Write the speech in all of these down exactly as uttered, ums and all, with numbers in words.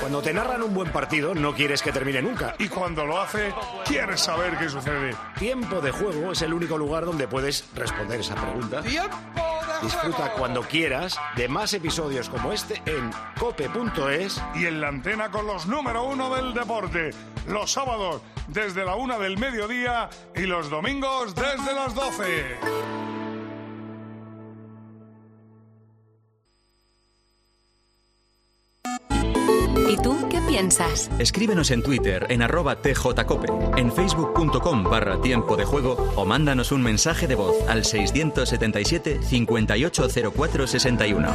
Cuando te narran un buen partido, no quieres que termine nunca. Y cuando lo hace, quieres saber qué sucede. Tiempo de Juego es el único lugar donde puedes responder esa pregunta. ¡Tiempo de Disfruta juego! cuando quieras de más episodios como este en cope punto es. Y en la antena con los número uno del deporte. Los sábados desde la una del mediodía y los domingos desde las doce. ¿Y tú qué piensas? Escríbenos en Twitter en arroba tjcope, en facebook.com barra tiempo de juego o mándanos un mensaje de voz al seiscientos setenta y siete, cincuenta y ocho cero cuatro sesenta y uno.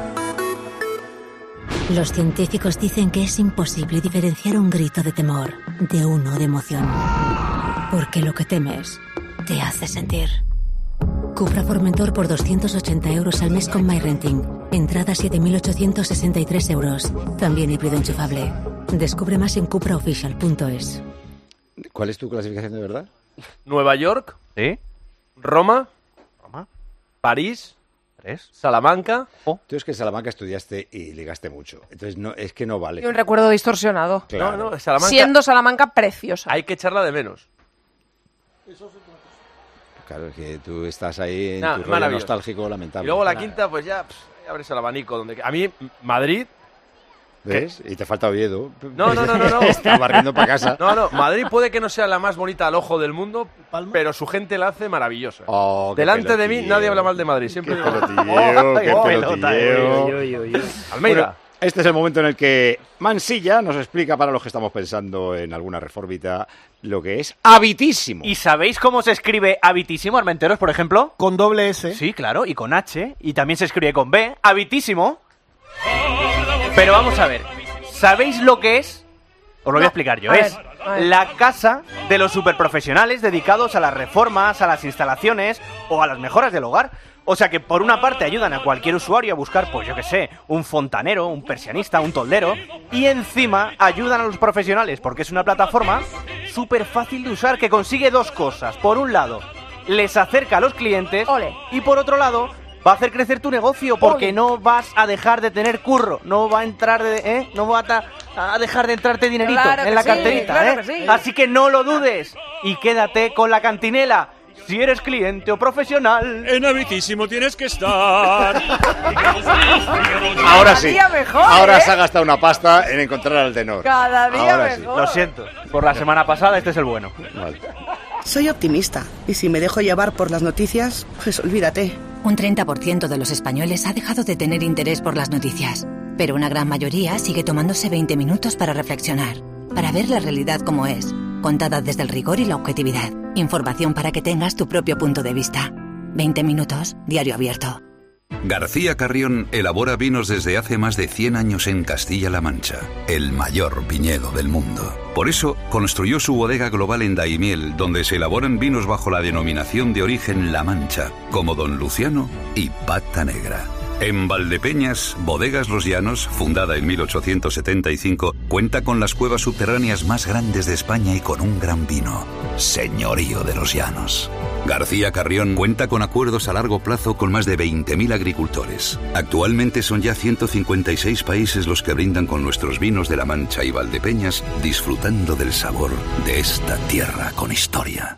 Los científicos dicen que es imposible diferenciar un grito de temor de uno de emoción. Porque lo que temes te hace sentir. Cupra Formentor por doscientos ochenta euros al mes con MyRenting. Entrada siete mil ochocientos sesenta y tres euros. También híbrido enchufable. Descubre más en cupra oficial punto es. ¿Cuál es tu clasificación de verdad? Nueva York. ¿Sí? Roma. Roma. París. Tres. Salamanca. Oh. Tú es que en Salamanca estudiaste y ligaste mucho. Entonces no, es que no vale. Y un recuerdo distorsionado. Claro. No, no, Salamanca. Siendo Salamanca preciosa. Hay que echarla de menos. Claro, es que tú estás ahí en Nah, tu rollo maravilloso. nostálgico lamentable. Y luego la Claro. quinta, pues ya pff, abres el abanico. Donde... A mí, Madrid. ¿Ves? Y te falta Oviedo. No, no, no, no. no. Está barriendo para casa. No, no, Madrid puede que no sea la más bonita al ojo del mundo, pero su gente la hace maravillosa. Oh, qué Delante de mí pelotilleo. nadie habla mal de Madrid. Siempre Qué digo, pelotilleo, "Oh, qué oh, pelotilleo". Oy, oy, oy, oy. Almeida. Bueno, este es el momento en el que Mansilla nos explica, para los que estamos pensando en alguna reformita, lo que es habitísimo. ¿Y sabéis cómo se escribe habitísimo, Armenteros, por ejemplo? Con doble S. Sí, claro, y con H, y también se escribe con B, habitísimo. Pero vamos a ver, ¿sabéis lo que es? Os lo voy a explicar yo. A Es ver, a ver. la casa de los superprofesionales dedicados a las reformas, a las instalaciones o a las mejoras del hogar. O sea que por una parte ayudan a cualquier usuario a buscar, pues yo qué sé, un fontanero, un persianista, un toldero, y encima ayudan a los profesionales porque es una plataforma súper fácil de usar que consigue dos cosas. Por un lado, les acerca a los clientes. Ole. Y por otro lado, va a hacer crecer tu negocio porque Ole. no vas a dejar de tener curro, no va a entrar de, ¿eh? no va a, ta- a dejar de entrarte dinerito Claro en que la sí, carterita, claro ¿eh? que sí. Así que no lo dudes y quédate con la cantinela. Si eres cliente o profesional, En habitísimo tienes que estar. Ahora Cada sí. día mejor, Ahora ¿eh? se ha gastado una pasta en encontrar al tenor. Cada día Ahora sí. mejor. lo siento. Por la semana pasada este es el bueno. Vale. Soy optimista y si me dejo llevar por las noticias, pues olvídate. Un treinta por ciento de los españoles ha dejado de tener interés por las noticias, pero una gran mayoría sigue tomándose veinte minutos para reflexionar, para ver la realidad como es, contada desde el rigor y la objetividad. Información para que tengas tu propio punto de vista. veinte minutos, diario abierto. García Carrión elabora vinos desde hace más de cien años en Castilla-La Mancha, el mayor viñedo del mundo. Por eso, construyó su bodega global en Daimiel, donde se elaboran vinos bajo la denominación de origen La Mancha, como Don Luciano y Pata Negra. En Valdepeñas, Bodegas Los Llanos, fundada en mil ochocientos setenta y cinco, cuenta con las cuevas subterráneas más grandes de España y con un gran vino, Señorío de los Llanos. García Carrión cuenta con acuerdos a largo plazo con más de veinte mil agricultores. Actualmente son ya ciento cincuenta y seis países los que brindan con nuestros vinos de La Mancha y Valdepeñas, disfrutando del sabor de esta tierra con historia.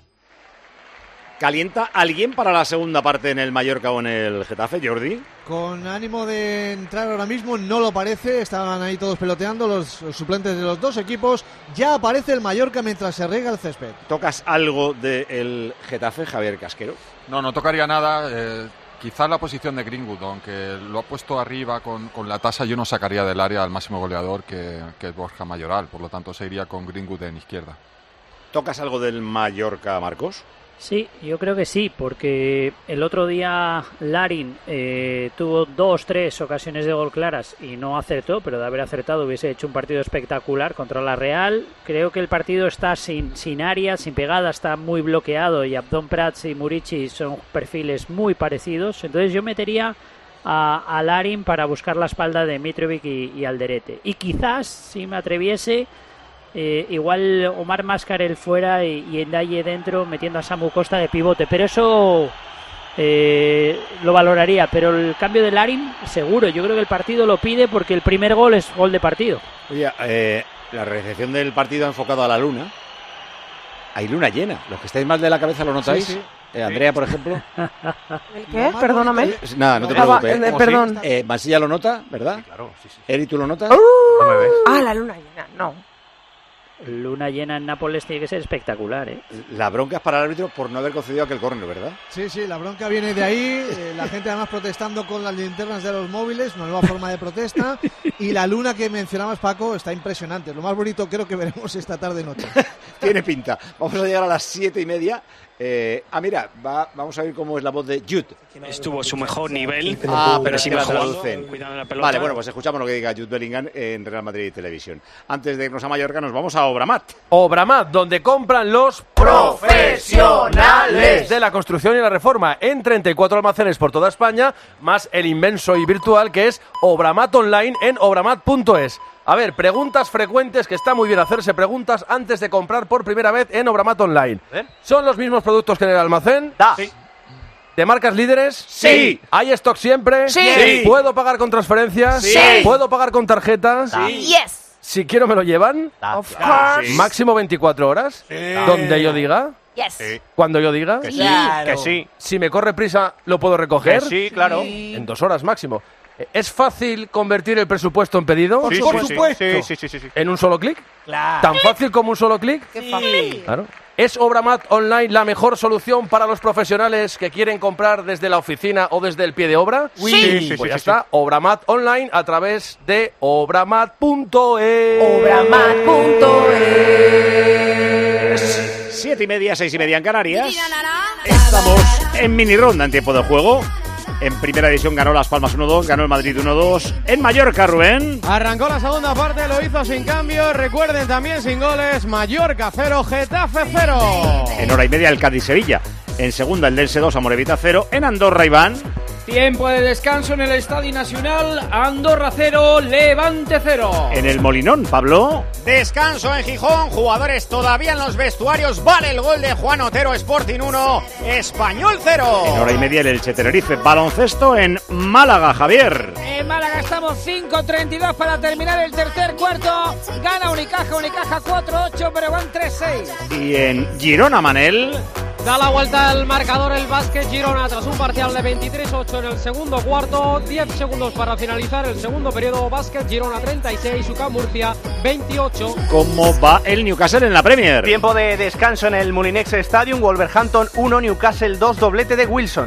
¿Calienta alguien para la segunda parte en el Mallorca o en el Getafe, Jordi? Con ánimo de entrar ahora mismo, no lo parece. Estaban ahí todos peloteando los, los suplentes de los dos equipos. Ya aparece el Mallorca mientras se riega el césped. ¿Tocas algo del Getafe, Javier Casquero? No, no tocaría nada. Eh, quizás la posición de Greenwood, aunque lo ha puesto arriba con, con la tasa, yo no sacaría del área al máximo goleador que, que es Borja Mayoral. Por lo tanto, se iría con Greenwood en izquierda. ¿Tocas algo del Mallorca, Marcos? Sí, yo creo que sí, porque el otro día Larin eh, tuvo dos, tres ocasiones de gol claras y no acertó, pero de haber acertado hubiese hecho un partido espectacular contra la Real. Creo que el partido está sin, sin área, sin pegada, está muy bloqueado y Abdón Prats y Murici son perfiles muy parecidos. Entonces yo metería a, a Larin para buscar la espalda de Mitrovic y, y Alderete. Y quizás, si me atreviese... Eh, igual Omar Mascarell fuera y, y Endaye dentro metiendo a Samu Costa de pivote, pero eso eh, lo valoraría, pero el cambio de Larin, seguro. Yo creo que el partido lo pide porque el primer gol es gol de partido. Oye, eh, la recepción del partido ha enfocado a la luna. Hay luna llena. Los que estáis mal de la cabeza lo notáis. Sí, sí. Eh, Andrea, por ejemplo. ¿El qué? Perdóname. Nada, no te Ah, va, preocupes. eh, perdón. Eh, Mansilla lo nota, ¿verdad? Sí, claro, sí, sí. Eri, ¿tú lo notas? No me ves. Ah, la luna llena, no. Luna llena en Nápoles tiene que ser espectacular, ¿eh? La bronca es para el árbitro por no haber concedido aquel córner, ¿verdad? Sí, sí, la bronca viene de ahí, eh, la gente además protestando con las linternas de los móviles, una nueva forma de protesta, y la luna que mencionabas, Paco, está impresionante. Lo más bonito creo que veremos esta tarde-noche. Tiene pinta. Vamos a llegar a las siete y media. Eh, ah, mira, va, vamos a ver cómo es la voz de Jude. Estuvo a su mejor nivel, ah, pero sí sí la mejor traducen. cuidando la pelota. Vale, bueno, pues escuchamos lo que diga Jude Bellingham en Real Madrid Televisión. Antes de irnos a Mallorca, nos vamos a Obramat. Obramat, donde compran los profesionales de la construcción y la reforma, en treinta y cuatro almacenes por toda España, más el inmenso y virtual que es Obramat Online en obramat punto es. A ver, preguntas frecuentes, que está muy bien hacerse preguntas antes de comprar por primera vez en Obramat Online. ¿Eh? ¿Son los mismos productos que en el almacén? Da. Sí. ¿De marcas líderes? Sí. ¿Hay stock siempre? Sí. Sí. ¿Puedo pagar con transferencias? Sí. ¿Puedo pagar con tarjetas? Sí. Yes. Si quiero me lo llevan. Da. Of course. Sí. Máximo veinticuatro horas. Sí. Donde yo diga. Yes. Sí. Cuando yo diga. Que sí. Claro. Que sí. Si me corre prisa, ¿lo puedo recoger? Que sí, claro. En dos horas máximo. ¿Es fácil convertir el presupuesto en pedido? Por Sí, supuesto. Sí, sí, sí, sí, sí. ¿En un solo clic? Claro. ¿Tan fácil como un solo clic? Qué fácil. Claro. ¿Es Obramat Online la mejor solución para los profesionales que quieren comprar desde la oficina o desde el pie de obra? Sí. Sí, sí, Pues sí, ya sí, está, Obramat Online a través de obramat punto es. Obramat punto es. Siete y media, seis y media en Canarias. Estamos en mini ronda en tiempo de juego. En primera división ganó Las Palmas uno dos, ganó el Madrid uno dos. En Mallorca, Rubén. Arrancó la segunda parte, lo hizo sin cambio. Recuerden también sin goles. Mallorca cero, Getafe cero. En hora y media el Cádiz-Sevilla. En segunda el Dense dos, Amorebieta cero. En Andorra, Iván. Tiempo de descanso en el Estadio Nacional. Andorra cero, Levante cero. En el Molinón, Pablo. Descanso en Gijón, jugadores todavía en los vestuarios. Vale el gol de Juan Otero, Sporting uno, Español cero. En hora y media el Elche Tenerife. Baloncesto en Málaga, Javier. En Málaga estamos cinco treinta y dos para terminar el tercer cuarto. Gana Unicaja, Unicaja cuatro ocho, pero van tres seis. Y en Girona, Manel. Da la vuelta al marcador el Básquet Girona tras un parcial de veintitrés ocho en el segundo cuarto. diez segundos para finalizar el segundo periodo. Básquet Girona treinta y seis, U C A M Murcia veintiocho. ¿Cómo va el Newcastle en la Premier? Tiempo de descanso en el Molinex Stadium. Wolverhampton uno, Newcastle dos, doblete de Wilson.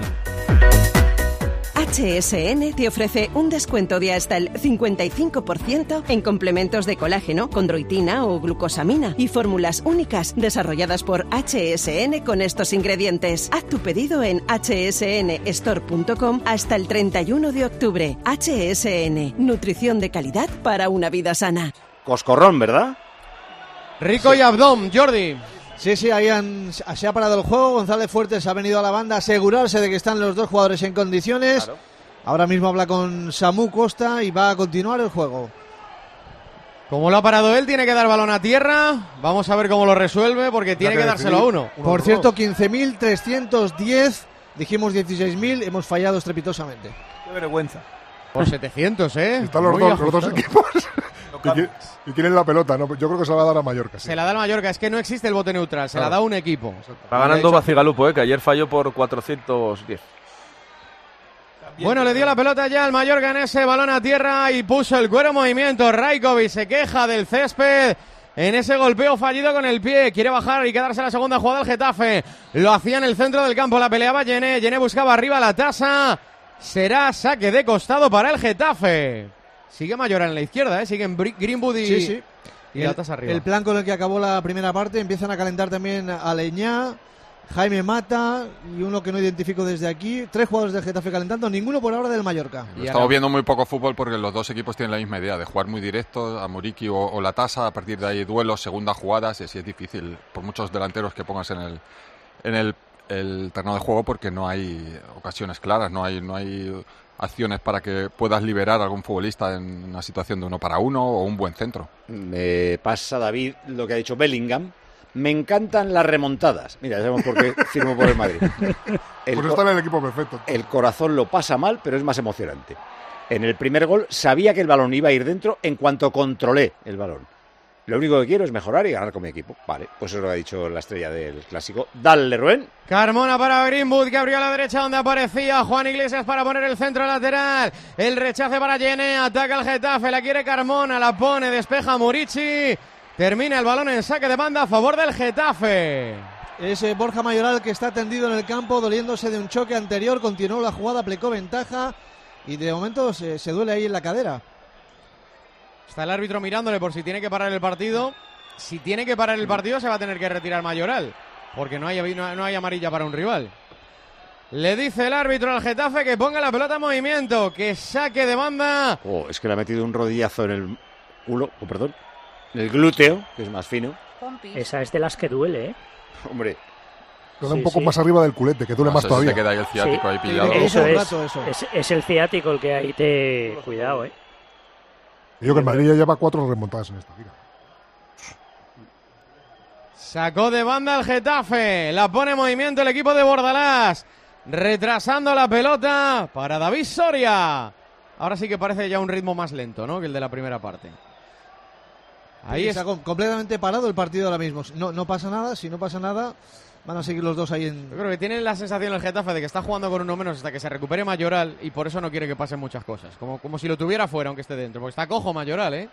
H S N te ofrece un descuento de hasta el cincuenta y cinco por ciento en complementos de colágeno, condroitina o glucosamina y fórmulas únicas desarrolladas por H S N con estos ingredientes. Haz tu pedido en h s n store punto com hasta el treinta y uno de octubre. H S N, nutrición de calidad para una vida sana. Coscorrón, ¿verdad? Rico sí. Y Abdón, Jordi. Sí, sí, ahí han, se ha parado el juego. González Fuertes ha venido a la banda a asegurarse de que están los dos jugadores en condiciones. Claro. Ahora mismo habla con Samu Costa y va a continuar el juego. Como lo ha parado él, tiene que dar balón a tierra. Vamos a ver cómo lo resuelve porque tiene que, que dárselo a uno. Por cierto, quince mil trescientos diez. Dijimos dieciséis mil, hemos fallado estrepitosamente. Qué vergüenza. Por setecientos, ¿eh? Están los, dos, los dos equipos. Y quieren la pelota, ¿no? Yo creo que se la va a dar a Mallorca. Sí. Se la da al Mallorca, es que no existe el bote neutral, se claro. la da un equipo. Va ganando Bacigalupo, ¿eh? Que ayer falló por cuatrocientos diez. Bueno, le dio la pelota ya al Mallorca en ese balón a tierra y puso el cuero en movimiento. Rajkovic se queja del césped en ese golpeo fallido con el pie. Quiere bajar y quedarse la segunda jugada al Getafe. Lo hacía en el centro del campo, la peleaba Yené. Yené buscaba arriba la tasa. Será saque de costado para el Getafe. Sigue Mayoral en la izquierda, ¿eh? Siguen Greenwood y, sí, sí. y el, la tasa arriba. El plan con el que acabó la primera parte. Empiezan a calentar también a Leñá, Jaime Mata y uno que no identifico desde aquí. Tres jugadores del Getafe calentando, ninguno por ahora del Mallorca. Estamos ahora... viendo muy poco fútbol porque los dos equipos tienen la misma idea de jugar muy directo a Muriqui o, o la tasa. A partir de ahí duelos, segundas jugadas. Y sí es difícil por muchos delanteros que pongas en el en el, el terreno de juego porque no hay ocasiones claras, no hay no hay acciones para que puedas liberar a algún futbolista en una situación de uno para uno o un buen centro. Me pasa, David, lo que ha dicho Bellingham. Me encantan las remontadas. Mira, ya sabemos por qué firmo por el Madrid. El pues está en el equipo perfecto. El corazón lo pasa mal, pero es más emocionante. En el primer gol sabía que el balón iba a ir dentro en cuanto controlé el balón. Lo único que quiero es mejorar y ganar con mi equipo. Vale, pues eso es lo que ha dicho la estrella del clásico. Dale, Rubén. Carmona para Greenwood, que abrió a la derecha donde aparecía Juan Iglesias para poner el centro lateral. El rechace para Yené, ataca el Getafe, la quiere Carmona, la pone, despeja Murici. Termina el balón en saque de banda a favor del Getafe. Es eh, Borja Mayoral que está tendido en el campo, doliéndose de un choque anterior. Continuó la jugada, aplicó ventaja y de momento se, se duele ahí en la cadera. Está el árbitro mirándole por si tiene que parar el partido. Si tiene que parar el partido se va a tener que retirar Mayoral, porque no hay, no, no hay amarilla para un rival. Le dice el árbitro al Getafe que ponga la pelota en movimiento, que saque de banda. Oh, es que le ha metido un rodillazo en el culo, oh, perdón, en el glúteo, que es más fino. Esa es de las que duele, ¿eh? Hombre. Queda un poco sí. más arriba del culete, que duele no, más todavía. Se queda ahí el ciático sí. ahí pillado. Eso es, eso. Es, es el ciático el que ahí te... Cuidado, ¿eh? Yo que el Madrid ya lleva cuatro remontadas en esta liga. Sacó de banda el Getafe. La pone en movimiento el equipo de Bordalás. Retrasando la pelota para David Soria. Ahora sí que parece ya un ritmo más lento, ¿no? Que el de la primera parte. Ahí sí, está es... completamente parado el partido ahora mismo. No, no pasa nada. Si no pasa nada, van a seguir los dos ahí en... Yo creo que tiene la sensación el Getafe de que está jugando con uno menos hasta que se recupere Mayoral y por eso no quiere que pasen muchas cosas. Como, como si lo tuviera fuera, aunque esté dentro. Porque está cojo Mayoral, ¿eh?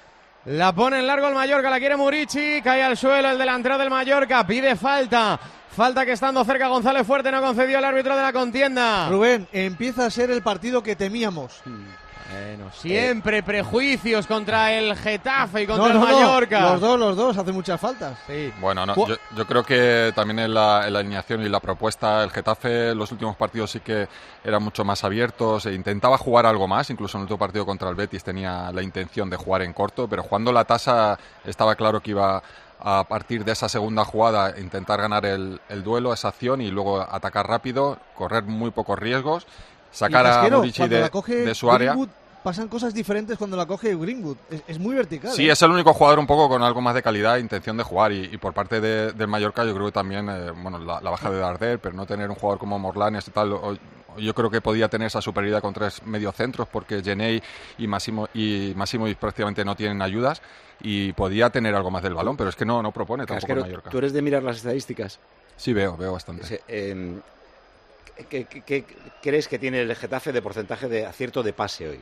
La pone en largo el Mallorca, la quiere Murici. Cae al suelo el delantero del Mallorca. Pide falta. Falta que estando cerca González Fuerte no concedió el árbitro de la contienda. Rubén, empieza a ser el partido que temíamos. Bueno, siempre eh. prejuicios contra el Getafe y contra no, no, el Mallorca. No. Los dos, los dos, hacen muchas faltas. Sí. Bueno, no, yo, yo creo que también en la, en la alineación y la propuesta, el Getafe en los últimos partidos sí que eran mucho más abiertos e intentaba jugar algo más. Incluso en el último partido contra el Betis tenía la intención de jugar en corto, pero jugando la tasa estaba claro que iba a partir de esa segunda jugada intentar ganar el, el duelo, esa acción y luego atacar rápido, correr muy pocos riesgos. Sacar a Murici de, de su área. Greenwood, pasan cosas diferentes cuando la coge Greenwood. Es, es muy vertical. Sí, ¿eh? Es el único jugador un poco con algo más de calidad e intención de jugar. Y, y por parte de, del Mallorca yo creo que también, eh, bueno, la, la baja de Darder, pero no tener un jugador como Morlanes y tal, o, yo creo que podía tener esa superioridad con tres mediocentros porque Jenei y Massimo y Massimovic prácticamente no tienen ayudas y podía tener algo más del balón, pero es que no, no propone tampoco Casquero, el Mallorca. ¿Tú eres de mirar las estadísticas? Sí, veo, veo bastante. Sí, eh, ¿Qué, qué, qué crees que tiene el Getafe de porcentaje de acierto de pase hoy?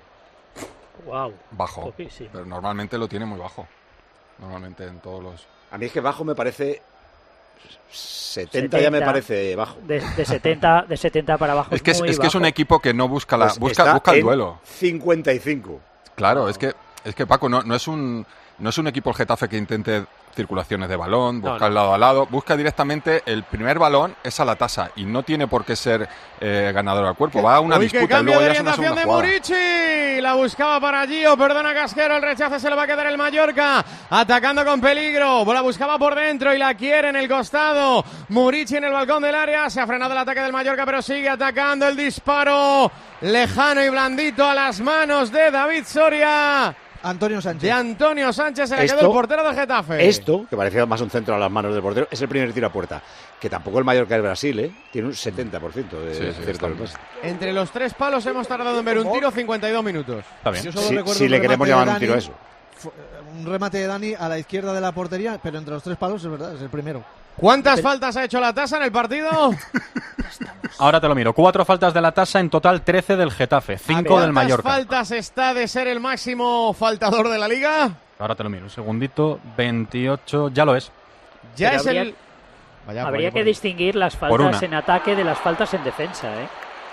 Wow. Bajo, Topísimo. Pero normalmente lo tiene muy bajo. Normalmente en todos los... A mí es que bajo me parece... setenta, setenta ya me parece bajo. De, de, setenta, de setenta para abajo es que es, muy es, que bajo. es un equipo que no busca la pues busca, busca el duelo. cincuenta y cinco. Claro, no. es que es que Paco no, no es un no es un equipo el Getafe que intente circulaciones de balón, buscar no, no. lado a lado, busca directamente el primer balón es a la tasa y no tiene por qué ser eh, ganador al cuerpo, va a una Uy, disputa y luego ya es una segunda de jugada. Murici, la buscaba para Gio, perdona Casquero, el rechace se le va a quedar el Mallorca, atacando con peligro, la buscaba por dentro y la quiere en el costado, Murici en el balcón del área, se ha frenado el ataque del Mallorca pero sigue atacando, el disparo lejano y blandito a las manos de David Soria. Antonio Sánchez. De Antonio Sánchez se le esto, quedó el portero del Getafe. Esto, que parecía más un centro a las manos del portero, es el primer tiro a puerta. Que tampoco el Mallorca del Brasil, ¿eh? Tiene un setenta por ciento de sí, sí, acierto del pase. Entre los tres palos hemos tardado en ver un tiro cincuenta y dos minutos. Está bien. Si, si le queremos llamar un tiro a eso. Un remate de Dani a la izquierda de la portería, pero entre los tres palos es verdad, es el primero. ¿Cuántas pero... faltas ha hecho la tasa en el partido? Ahora te lo miro. Cuatro faltas de la tasa, en total trece del Getafe, cinco del Mallorca. ¿Cuántas faltas está de ser el máximo faltador de la liga? Ahora te lo miro. Un segundito. veintiocho, ya lo es. Ya pero es habría, el... Vaya, habría que distinguir las faltas en ataque de las faltas en defensa, ¿eh?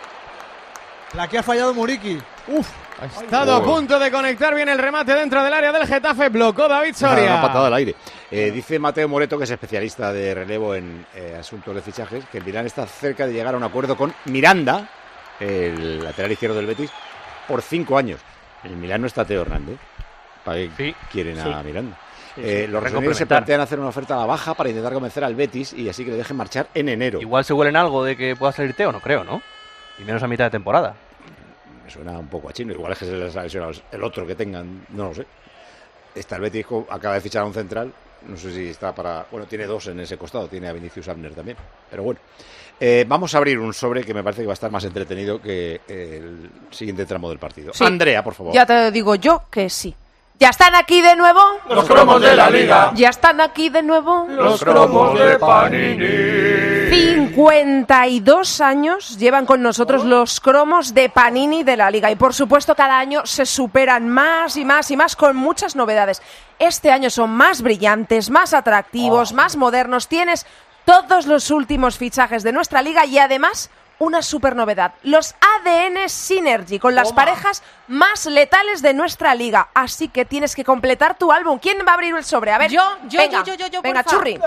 La que ha fallado Murici. Uf. Ha estado Ay, a punto de conectar bien el remate dentro del área del Getafe. Blocó David Soria. Una patada al aire. Eh, dice Mateo Moreto, que es especialista de relevo en eh, asuntos de fichajes, que el Milán está cerca de llegar a un acuerdo con Miranda, el lateral izquierdo del Betis, por cinco años. El Milán no está Teo Hernández. ¿Para qué sí, quieren sí. a Miranda? Sí, sí. Eh, los rosarios se plantean hacer una oferta a la baja para intentar convencer al Betis y así que le dejen marchar en enero. Igual se huelen algo de que pueda salir Teo, no creo, ¿no? Y menos a mitad de temporada. Me suena un poco a chino. Igual es que se les ha lesionado el otro que tengan, no lo sé. Está el Betis, acaba de fichar a un central No sé si está para... Bueno, tiene dos en ese costado, tiene a Vinicius Abner también. Pero bueno, eh, vamos a abrir un sobre que me parece que va a estar más entretenido que el siguiente tramo del partido. Sí. Andrea, por favor. Ya te digo yo que sí. ¿Ya están aquí de nuevo? Los cromos de la Liga. ¿Ya están aquí de nuevo? Los cromos de Panini. cincuenta y dos años llevan con nosotros los cromos de Panini de la Liga y por supuesto cada año se superan más y más y más con muchas novedades. Este año son más brillantes, más atractivos, Oh. más modernos. Tienes todos los últimos fichajes de nuestra liga y además una super novedad, los A D N Synergy con las Toma. parejas más letales de nuestra liga. Así que tienes que completar tu álbum. ¿Quién va a abrir el sobre? A ver, Yo, yo, venga, yo, yo, yo, venga, porfa. Churri.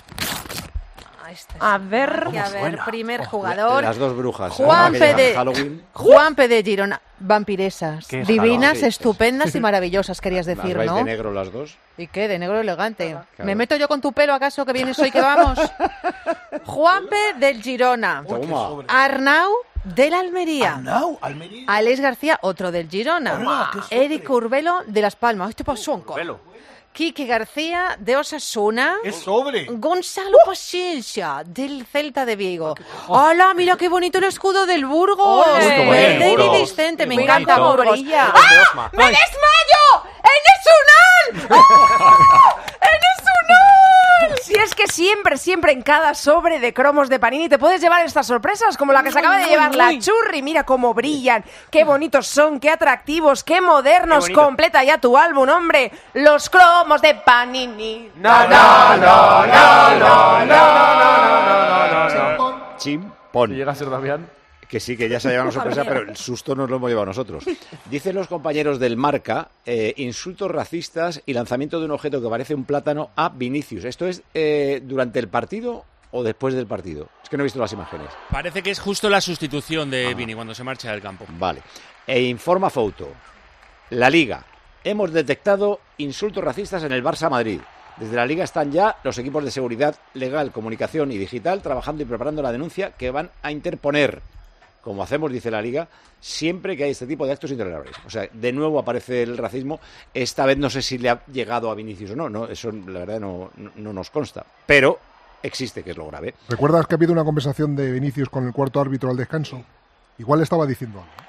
A ver, Y a ver, primer jugador. Las dos brujas. Juan aquella P. de, Halloween. Juan P. de Girona. Vampiresas. ¿Qué es Divinas, Halloween? estupendas y maravillosas, querías ¿Las decir, vais ¿no? de negro las dos? ¿Y qué? De negro elegante. Claro. ¿Me meto yo con tu pelo acaso que vienes hoy que vamos? Juan P. del Girona. Toma. Arnau del Almería. Arnau, Almería. Alex García, otro del Girona. Hola, qué sobre. Eric Urbelo de Las Palmas. Este pasonco. Quique García de Osasuna. ¡Qué sobre! Gonzalo Paciencia del Celta de Vigo. ¡Hola! Mira qué bonito el escudo del Burgos. ¡Ole! El Bien, David Burgos. Vicente, me Qué encanta bonito. Burgos. Brilla. ¡Ah! ¡Me desmayo! ¡En Esunal! ¡Oh! ¡En Esunal! Si es que siempre, siempre en cada sobre de cromos de Panini te puedes llevar estas sorpresas, como la que se acaba de Uy, llevar uy, la uy. Churri. Mira cómo brillan, qué bonitos son, qué atractivos, qué modernos. Qué bonito. Completa ya tu álbum, hombre. Los cromos de Panini. Na, na, na, na, na, na, na, na. Chimpón. Si llega a ser Damián. Que sí, que ya se ha llevado una sorpresa, pero el susto nos lo hemos llevado nosotros. Dicen los compañeros del Marca, eh, insultos racistas y lanzamiento de un objeto que parece un plátano a Vinicius. ¿Esto es eh, durante el partido o después del partido? Es que no he visto las imágenes. Parece que es justo la sustitución de Ah. Vini cuando se marcha del campo. Vale. E informa Foto. La Liga. Hemos detectado insultos racistas en el Barça Madrid. Desde la Liga están ya los equipos de seguridad legal, comunicación y digital trabajando y preparando la denuncia que van a interponer, como hacemos, dice la Liga, siempre que hay este tipo de actos intolerables. O sea, de nuevo aparece el racismo. Esta vez no sé si le ha llegado a Vinicius o no, no eso la verdad no, no, no nos consta. Pero existe, que es lo grave. ¿Recuerdas que ha habido una conversación de Vinicius con el cuarto árbitro al descanso? Igual estaba diciendo algo.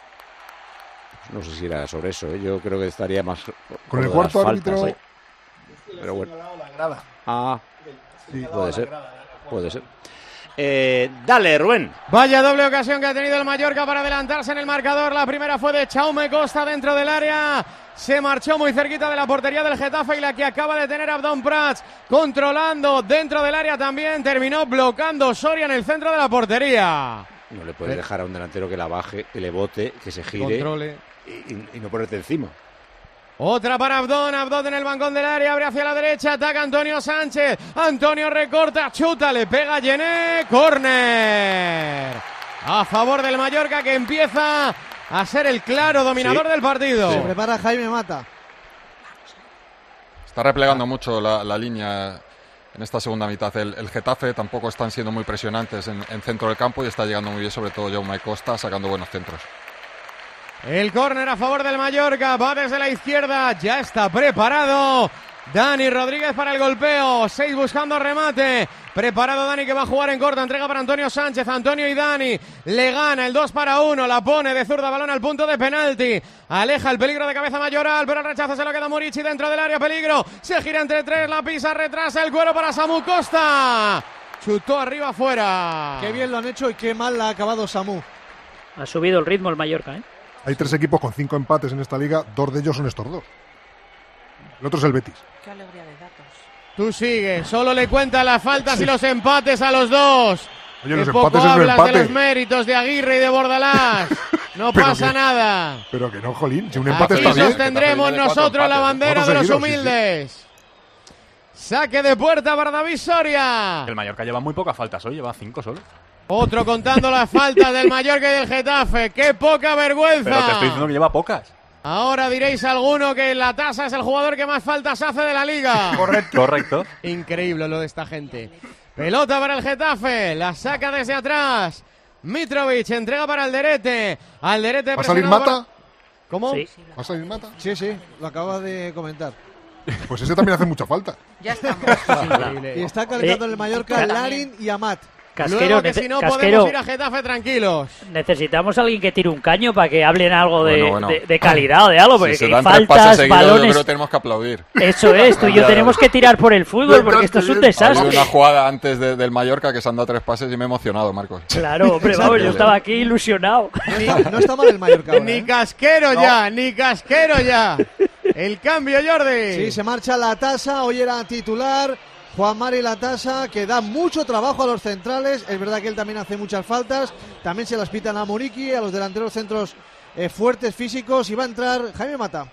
No sé si era sobre eso, ¿eh? Yo creo que estaría más... Con el lo de cuarto las faltas, árbitro... ¿eh? Pero bueno. Ah, puede ser, puede ser. Eh, dale, Rubén. Vaya doble ocasión que ha tenido el Mallorca para adelantarse en el marcador. La primera fue de Jaume Costa dentro del área. Se marchó muy cerquita de la portería del Getafe y la que acaba de tener Abdón Prats controlando dentro del área también. Terminó bloqueando Soria en el centro de la portería. No le puedes dejar a un delantero que la baje, que le bote, que se gire Controle. y, y- y no ponerte encima. Otra para Abdón, Abdón en el bancón del área, abre hacia la derecha, ataca Antonio Sánchez, Antonio recorta, chuta, le pega Yené, córner. A favor del Mallorca que empieza a ser el claro dominador Sí. del partido. Se prepara Jaime Mata. Está replegando mucho la, la línea en esta segunda mitad. El, el Getafe tampoco están siendo muy presionantes en, en centro del campo y está llegando muy bien, sobre todo Jaume Costa, sacando buenos centros. El córner a favor del Mallorca, va desde la izquierda, ya está preparado. Dani Rodríguez para el golpeo, seis buscando remate. Preparado Dani que va a jugar en corta, entrega para Antonio Sánchez, Antonio y Dani. Le gana el dos para uno, la pone de zurda, balón al punto de penalti. Aleja el peligro de cabeza Mayoral, pero el rechazo se lo queda Murici dentro del área, peligro. Se gira entre tres, la pisa, retrasa el cuero para Samu Costa. Chutó arriba afuera. Qué bien lo han hecho y qué mal la ha acabado Samu. Ha subido el ritmo el Mallorca, ¿eh? Hay tres equipos con cinco empates en esta liga, dos de ellos son estos dos. El otro es el Betis. Qué alegría de datos. Tú sigue, solo le cuentan las faltas y los empates a los dos. Oye, Qué los poco empates es un hablas empate. de los méritos de Aguirre y de Bordalás. No Pero pasa que- nada. Pero que no, Jolín, si un empate Aquí está bien. sostendremos nosotros la bandera Cuatro de los seguidos, sí, sí. humildes. Saque de puerta para David Soria. El Mallorca lleva muy pocas faltas hoy, lleva cinco solo. Otro contando las faltas del Mallorca y del Getafe. ¡Qué poca vergüenza! Pero te estoy diciendo que lleva pocas. Ahora diréis alguno que en la tasa es el jugador que más faltas hace de la liga. Correcto. Correcto. Increíble lo de esta gente. Pelota para el Getafe, la saca desde atrás. Mitrovic entrega para Alderete. Alderete ¿Va a salir presionado Mata? por- ¿Cómo? Sí. ¿Va a salir Mata? Sí, sí, lo acaba de comentar. Pues ese también hace mucha falta. Ya estamos. Y está calentando Eh, en el Mallorca Larin y Amat. Casquero, Luego que nece- si no Casquero, podemos ir a Getafe tranquilos. necesitamos a alguien que tire un caño para que hablen algo de, Bueno, bueno. de- de calidad o de algo, porque Si se hay dan tres pases faltas, seguidos, yo balones. creo que tenemos que aplaudir. Eso es, tú y yo Ya, tenemos que tirar por el fútbol, porque esto es un Ha habido desastre. una jugada antes de- del Mallorca que se han dado tres pases y me he emocionado, Marcos. Claro, hombre, vamos, yo estaba aquí ilusionado. No está mal el Mallorca ahora, Ni ¿eh? Casquero ya, ni Casquero ya. El cambio, Jordi. Sí, se marcha Latasa, hoy era titular. Juan Mari Latasa, que da mucho trabajo a los centrales. Es verdad que él también hace muchas faltas. También se las pitan a Muriqui, a los delanteros centros eh, fuertes, físicos. Y va a entrar Jaime Mata.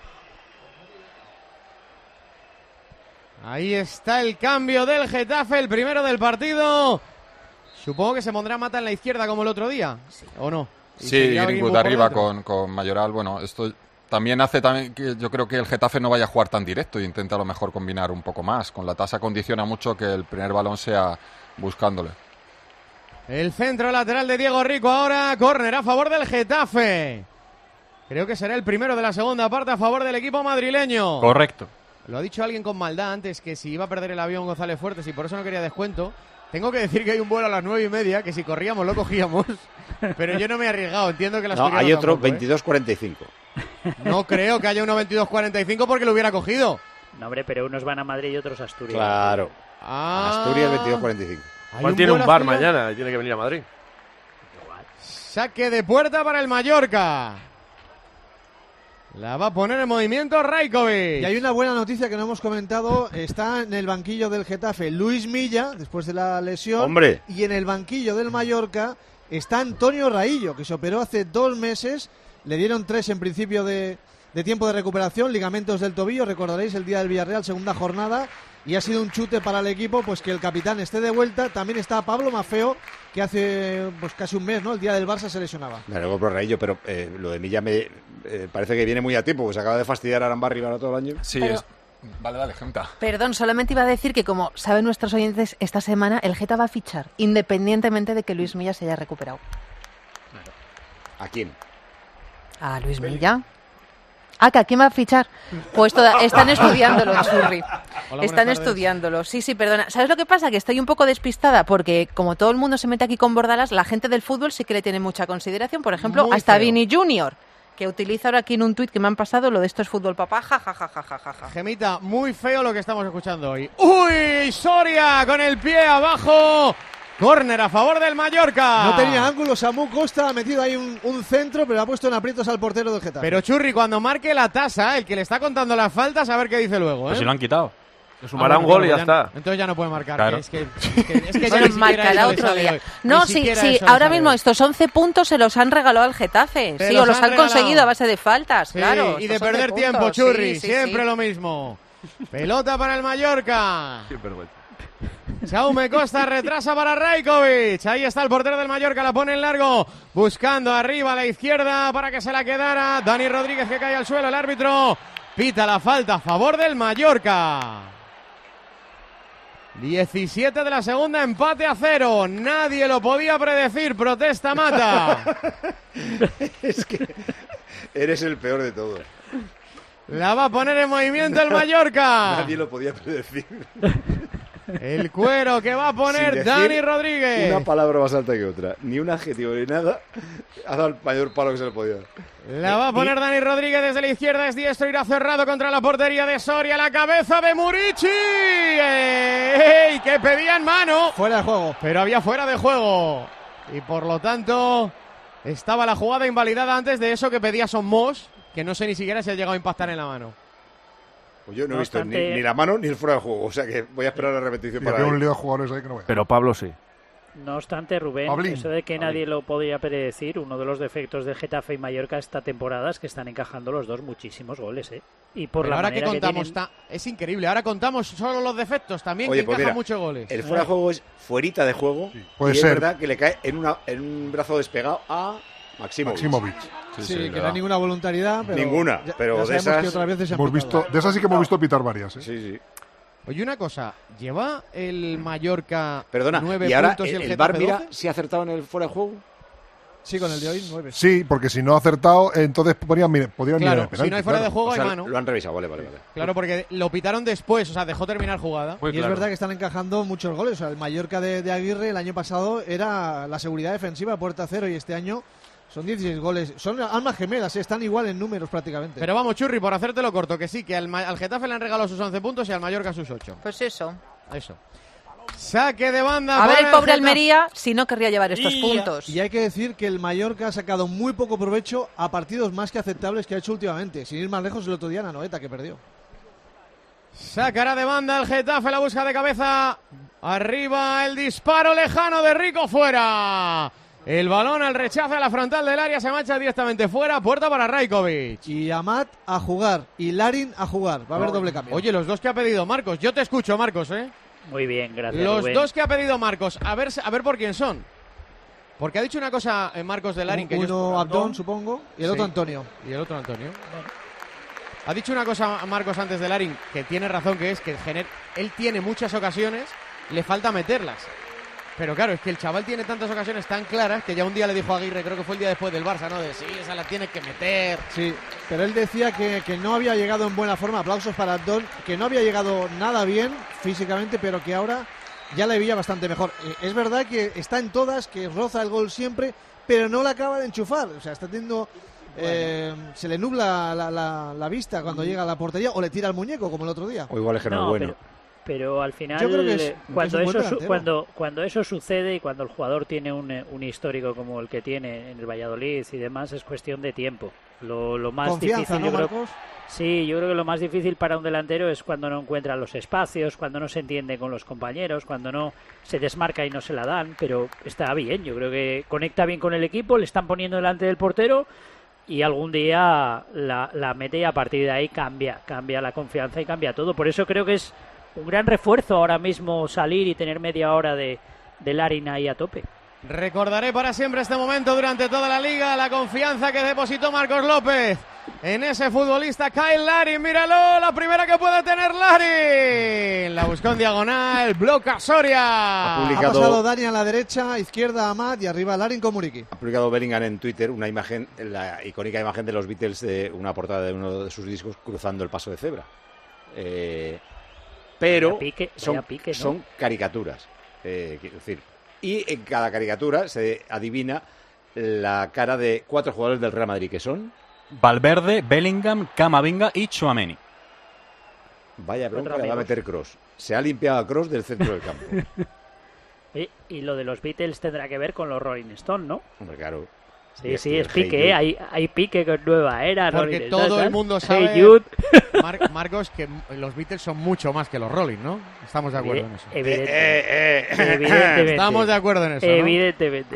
Ahí está el cambio del Getafe, el primero del partido. Supongo que se pondrá Mata en la izquierda como el otro día, ¿o no? Y Sí, seguirá Greenwood Greenwood por arriba dentro. con, con Mayoral. Bueno, esto también hace también que yo creo que el Getafe no vaya a jugar tan directo e intenta a lo mejor combinar un poco más. Con la tasa condiciona mucho que el primer balón sea buscándole. El centro lateral de Diego Rico ahora, córner a favor del Getafe. Creo que será el primero de la segunda parte a favor del equipo madrileño. Correcto. Lo ha dicho alguien con maldad antes, que si iba a perder el avión González Fuertes y por eso no quería descuento. Tengo que decir que hay un vuelo a las nueve y media, que si corríamos lo cogíamos. Pero yo no me he arriesgado, entiendo que las No, asturiano hay otro tampoco, ¿eh? veintidós cuarenta y cinco. No creo que haya uno veintidós cuarenta y cinco porque lo hubiera cogido. No, hombre, pero unos van a Madrid y otros a Asturias. Claro. Ah. Asturias veintidós cuarenta y cinco. Juan tiene un bar mañana y tiene que venir a Madrid. Saque de puerta para el Mallorca. La va a poner en movimiento Rajkovic. Y hay una buena noticia que no hemos comentado. Está en el banquillo del Getafe Luis Milla, después de la lesión. ¡Hombre! Y en el banquillo del Mallorca está Antonio Raillo, que se operó hace dos meses. Le dieron tres en principio de, de tiempo de recuperación, ligamentos del tobillo. Recordaréis el día del Villarreal, segunda jornada. Y ha sido un chute para el equipo, pues que el capitán esté de vuelta. También está Pablo Maffeo, que hace pues casi un mes, ¿no? El día del Barça se lesionaba. Me alegro por Raillo, pero eh, lo de Milla me eh, parece que viene muy a tiempo, pues acaba de fastidiar a Arambarri para todo el año. Sí, Pero- es... Vale, dale, Gemta. Perdón, solamente iba a decir que, como saben nuestros oyentes, esta semana el Geta va a fichar, independientemente de que Luis Milla se haya recuperado. ¿A quién? ¿A Luis Milla? Ah, ¿que a quién va a fichar? Pues toda- están estudiándolo, Churri. buenas Están tardes. estudiándolo. Sí, sí, perdona. ¿Sabes lo que pasa? Que estoy un poco despistada porque, como todo el mundo se mete aquí con Bordalas, la gente del fútbol sí que le tiene mucha consideración. Por ejemplo, Muy hasta feo. Vini Junior, que utiliza ahora aquí en un tuit que me han pasado lo de esto es fútbol papá, ja, ja, ja, ja, ja, ja, ja. Gemita, muy feo lo que estamos escuchando hoy. ¡Uy! Soria con el pie abajo. Córner a favor del Mallorca. No tenía ángulo, Samu Costa ha metido ahí un, un centro, pero ha puesto en aprietos al portero del Getafe. Pero Churri, cuando marque la tasa, el que le está contando las faltas, a ver qué dice luego, ¿eh? Pues si lo han quitado. Le sumará un gol y ya está. Entonces ya no puede marcar. Claro. que Es que, es que, es que ya Bueno, ni siquiera marcará eso le otro sale día. hoy. No, Ni sí, siquiera sí, eso le ahora sale mismo hoy. estos once puntos se los han regalado al Getafe. Te Sí, los o los han han regalado. conseguido a base de faltas, Sí, claro. y de estos once perder tiempo, puntos, Churri. sí, sí, siempre sí. lo mismo. Pelota para el Mallorca. Qué vergüenza. Jaume Costa retrasa para Rajkovic. Ahí está el portero del Mallorca, la pone en largo, buscando arriba a la izquierda para que se la quedara. Dani Rodríguez, que cae al suelo, el árbitro pita la falta a favor del Mallorca. diecisiete de la segunda, empate a cero. Nadie lo podía predecir, protesta Mata. Es que eres el peor de todos. La va a poner en movimiento el Mallorca. Nadie lo podía predecir. El cuero que va a Sin poner decir Dani Rodríguez. Una palabra más alta que otra. Ni un adjetivo ni nada. Ha dado el mayor palo que se le podía dar. La va a poner Dani Rodríguez desde la izquierda, es diestro, irá cerrado contra la portería de Soria, la cabeza de Murici. ¡Ey! Que pedían mano. Fuera de juego. Pero había fuera de juego. Y por lo tanto, estaba la jugada invalidada antes de eso que pedía Son Moss, que no sé ni siquiera si ha llegado a impactar en la mano. Pues yo no, No he visto obstante- ni, ni la mano ni el fuera de juego. O sea que voy a esperar la repetición Y para había un ver. lío de jugadores ahí que no veas. Pero Pablo sí. No obstante, Rubén, Pablín. eso de que nadie lo podía predecir, uno de los defectos de Getafe y Mallorca esta temporada es que están encajando los dos muchísimos goles, ¿eh? Y por Pero la ahora que manera que contamos, tienen- ta- es increíble. Ahora contamos solo los defectos también, Oye, que pues encaja mira, muchos goles. el fuera de juego es fuerita de juego. puede y ser. es verdad que le cae en, una, en un brazo despegado a Maximovic. Maximovic. Sí, sí, le que no da. hay ninguna voluntariedad. Pero Ninguna, ya- pero ya de sabemos esas que otras veces se han Hemos pitado. visto, de esas sí que hemos visto pitar varias. ¿eh? Sí, sí. Oye, una cosa, ¿lleva el Mallorca Perdona, nueve y ahora puntos y el, el, el VAR Getafe mira doce? si ha acertado en el fuera de juego. Sí, con el de hoy nueve. Sí, porque si no ha acertado, entonces podrían, mire, podrían Claro, mirar el penalti, si no hay fuera claro. de juego O sea, hay mano. Lo han revisado, vale, vale, vale. Claro, porque lo pitaron después, o sea, dejó terminar jugada. y es verdad que están encajando muchos goles. O sea, el Mallorca de, de Aguirre el año pasado era la seguridad defensiva, puerta cero, y este año son dieciséis goles. Son almas gemelas, ¿eh? Están igual en números prácticamente. Pero vamos, Churri, por hacértelo corto, que sí, que al, Ma- al Getafe le han regalado sus once puntos y al Mallorca sus ocho. Pues eso. Eso. Saque de banda. A ver, para el pobre Getafe. Almería, si no querría llevar estos Y- puntos. Y hay que decir que el Mallorca ha sacado muy poco provecho a partidos más que aceptables que ha hecho últimamente. Sin ir más lejos, el otro día en Anoeta, que perdió. Sacará de banda el Getafe, la busca de cabeza. Arriba el disparo lejano de Rico, fuera. El balón al rechazo a la frontal del área se marcha directamente fuera. Puerta para Rajkovic. Y Amat a jugar. Y Larin a jugar. Va a haber doble cambio. Oye, los dos que ha pedido Marcos. Yo te escucho, Marcos, ¿eh? Muy bien, gracias. Los Rubén. dos que ha pedido Marcos. A ver, a ver por quién son. Porque ha dicho una cosa en Marcos de Larin que yo- Uno Abdón, supongo. Y el Sí. otro Antonio. Y el otro Antonio. Ha dicho una cosa Marcos antes de Larin que tiene razón, que es que gener- él tiene muchas ocasiones, le falta meterlas. Pero claro, es que el chaval tiene tantas ocasiones tan claras que ya un día le dijo a Aguirre, creo que fue el día después del Barça, ¿no? De sí, esa la tienes que meter. Sí, pero él decía que, que no había llegado en buena forma. Aplausos para Abdón. Que no había llegado nada bien físicamente, pero que ahora ya le veía bastante mejor. Eh, es verdad que está en todas, que roza el gol siempre, pero no la acaba de enchufar. O sea, está teniendo... eh, se le nubla la, la- la vista cuando llega a la portería o le tira el muñeco, como el otro día. O igual es que no, es No, bueno. pero, pero al final, Yo creo que es- eh, que cuando, es un buen eso su- delantero. cuando, cuando eso sucede y cuando el jugador tiene un, eh, un histórico como el que tiene en el Valladolid y demás, es cuestión de tiempo. Lo, lo más Confianza, difícil, ¿no, yo creo, Marcos? sí, yo creo que lo más difícil para un delantero es cuando no encuentra los espacios, cuando no se entiende con los compañeros, cuando no se desmarca y no se la dan, pero está bien, yo creo que conecta bien con el equipo, le están poniendo delante del portero y algún día la, la mete y a partir de ahí cambia, cambia la confianza y cambia todo. Por eso creo que es un gran refuerzo ahora mismo salir y tener media hora de, de Larin ahí a tope. Recordaré para siempre este momento durante toda la liga, la confianza que depositó Marcos López en ese futbolista Kyle Larin. Míralo, la primera que puede tener Larin. La buscó en diagonal, bloca Soria. Ha pasado Dani a la derecha, izquierda Amat y arriba Larin con Muriqui. Ha publicado Bellingham en Twitter una imagen, la icónica imagen de los Beatles, de una portada de uno de sus discos cruzando el paso de cebra. Eh, pero Vaya pique, son, vaya pique, ¿no? son caricaturas, eh, quiero decir. Y en cada caricatura se adivina la cara de cuatro jugadores del Real Madrid, que son... Valverde, Bellingham, Camavinga y Tchouaméni. Vaya bronca Cuatro le va a amigos. meter Kroos. Se ha limpiado a Kroos del centro del campo. Y, y lo de los Beatles tendrá que ver con los Rolling Stone, ¿no? Hombre, claro. Sí, Y- sí, y el es pique, Hey ¿eh? Jude. hay, hay pique con nueva era. Porque Rolling todo Stone, el ¿eh? mundo Hey sabe, Jude. Mar- Marcos, que los Beatles son mucho más que los Rolling, ¿no? Estamos de acuerdo en eso. Evidente- Eh, eh, eh. evidentemente. Estamos de acuerdo en eso, ¿no? Evidentemente.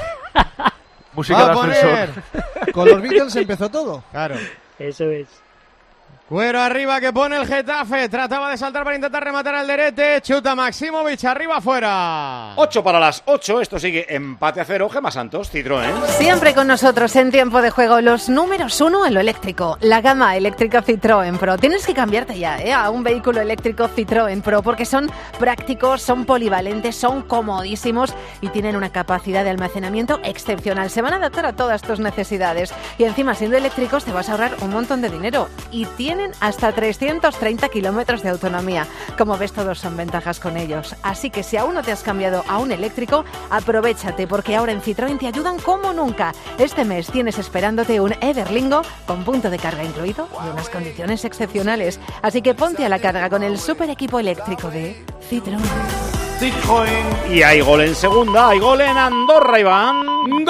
Música Va de a poner. ascensor. Con los Beatles empezó todo. Claro. Eso es. Cuero arriba que pone el Getafe. Trataba de saltar para intentar rematar al derete. Chuta Maximovic arriba afuera. Ocho para las ocho. Esto sigue empate a cero. Gemma Santos, Citroën. Siempre con nosotros en tiempo de juego, los números uno en lo eléctrico, la gama eléctrica Citroën Pro. Tienes que cambiarte ya ¿eh? a un vehículo eléctrico Citroën Pro porque son prácticos, son polivalentes, son comodísimos y tienen una capacidad de almacenamiento excepcional. Se van a adaptar a todas tus necesidades y encima siendo eléctricos te vas a ahorrar un montón de dinero y tienen hasta trescientos treinta kilómetros de autonomía. Como ves, todos son ventajas con ellos. Así que si aún no te has cambiado a un eléctrico, aprovéchate porque ahora en Citroën te ayudan como nunca. Este mes tienes esperándote un Everlingo con punto de carga incluido y unas condiciones excepcionales. Así que ponte a la carga con el super equipo eléctrico de Citroën. Citroën. Y hay gol en segunda. Hay gol en Andorra, Iván.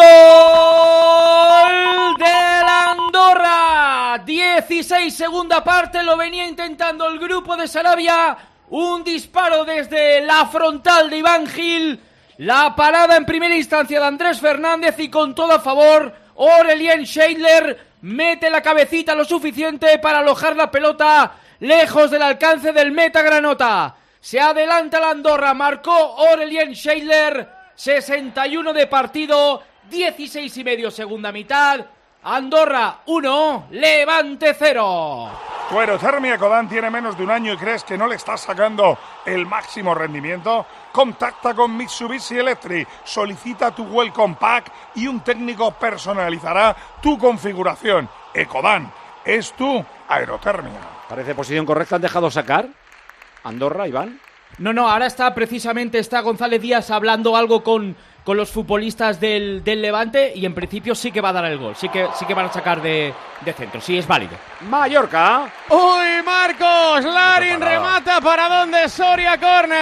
¡Gol del Andorra! dieciséis, segunda parte, lo venía intentando el grupo de Sarabia. Un disparo desde la frontal de Iván Gil. La parada en primera instancia de Andrés Fernández y con todo a favor, Aurelien Scheidler mete la cabecita lo suficiente para alojar la pelota lejos del alcance del meta granota. Se adelanta la Andorra, marcó Aurelien Scheidler, sesenta y uno de partido, dieciséis y medio segunda mitad. Andorra uno, Levante cero. ¿Tu aerotermia Ecodan tiene menos de un año y crees que no le estás sacando el máximo rendimiento? Contacta con Mitsubishi Electric, solicita tu Welcome Pack y un técnico personalizará tu configuración. Ecodan es tu aerotermia. Parece posición correcta. ¿Han dejado sacar Andorra, Iván? No, no, ahora está precisamente está González Díaz hablando algo con, con los futbolistas del, del Levante y en principio sí que va a dar el gol, sí que, sí que van a sacar de, de centro, sí es válido. Mallorca. ¡Uy, Marcos! Larin remata para donde Soria,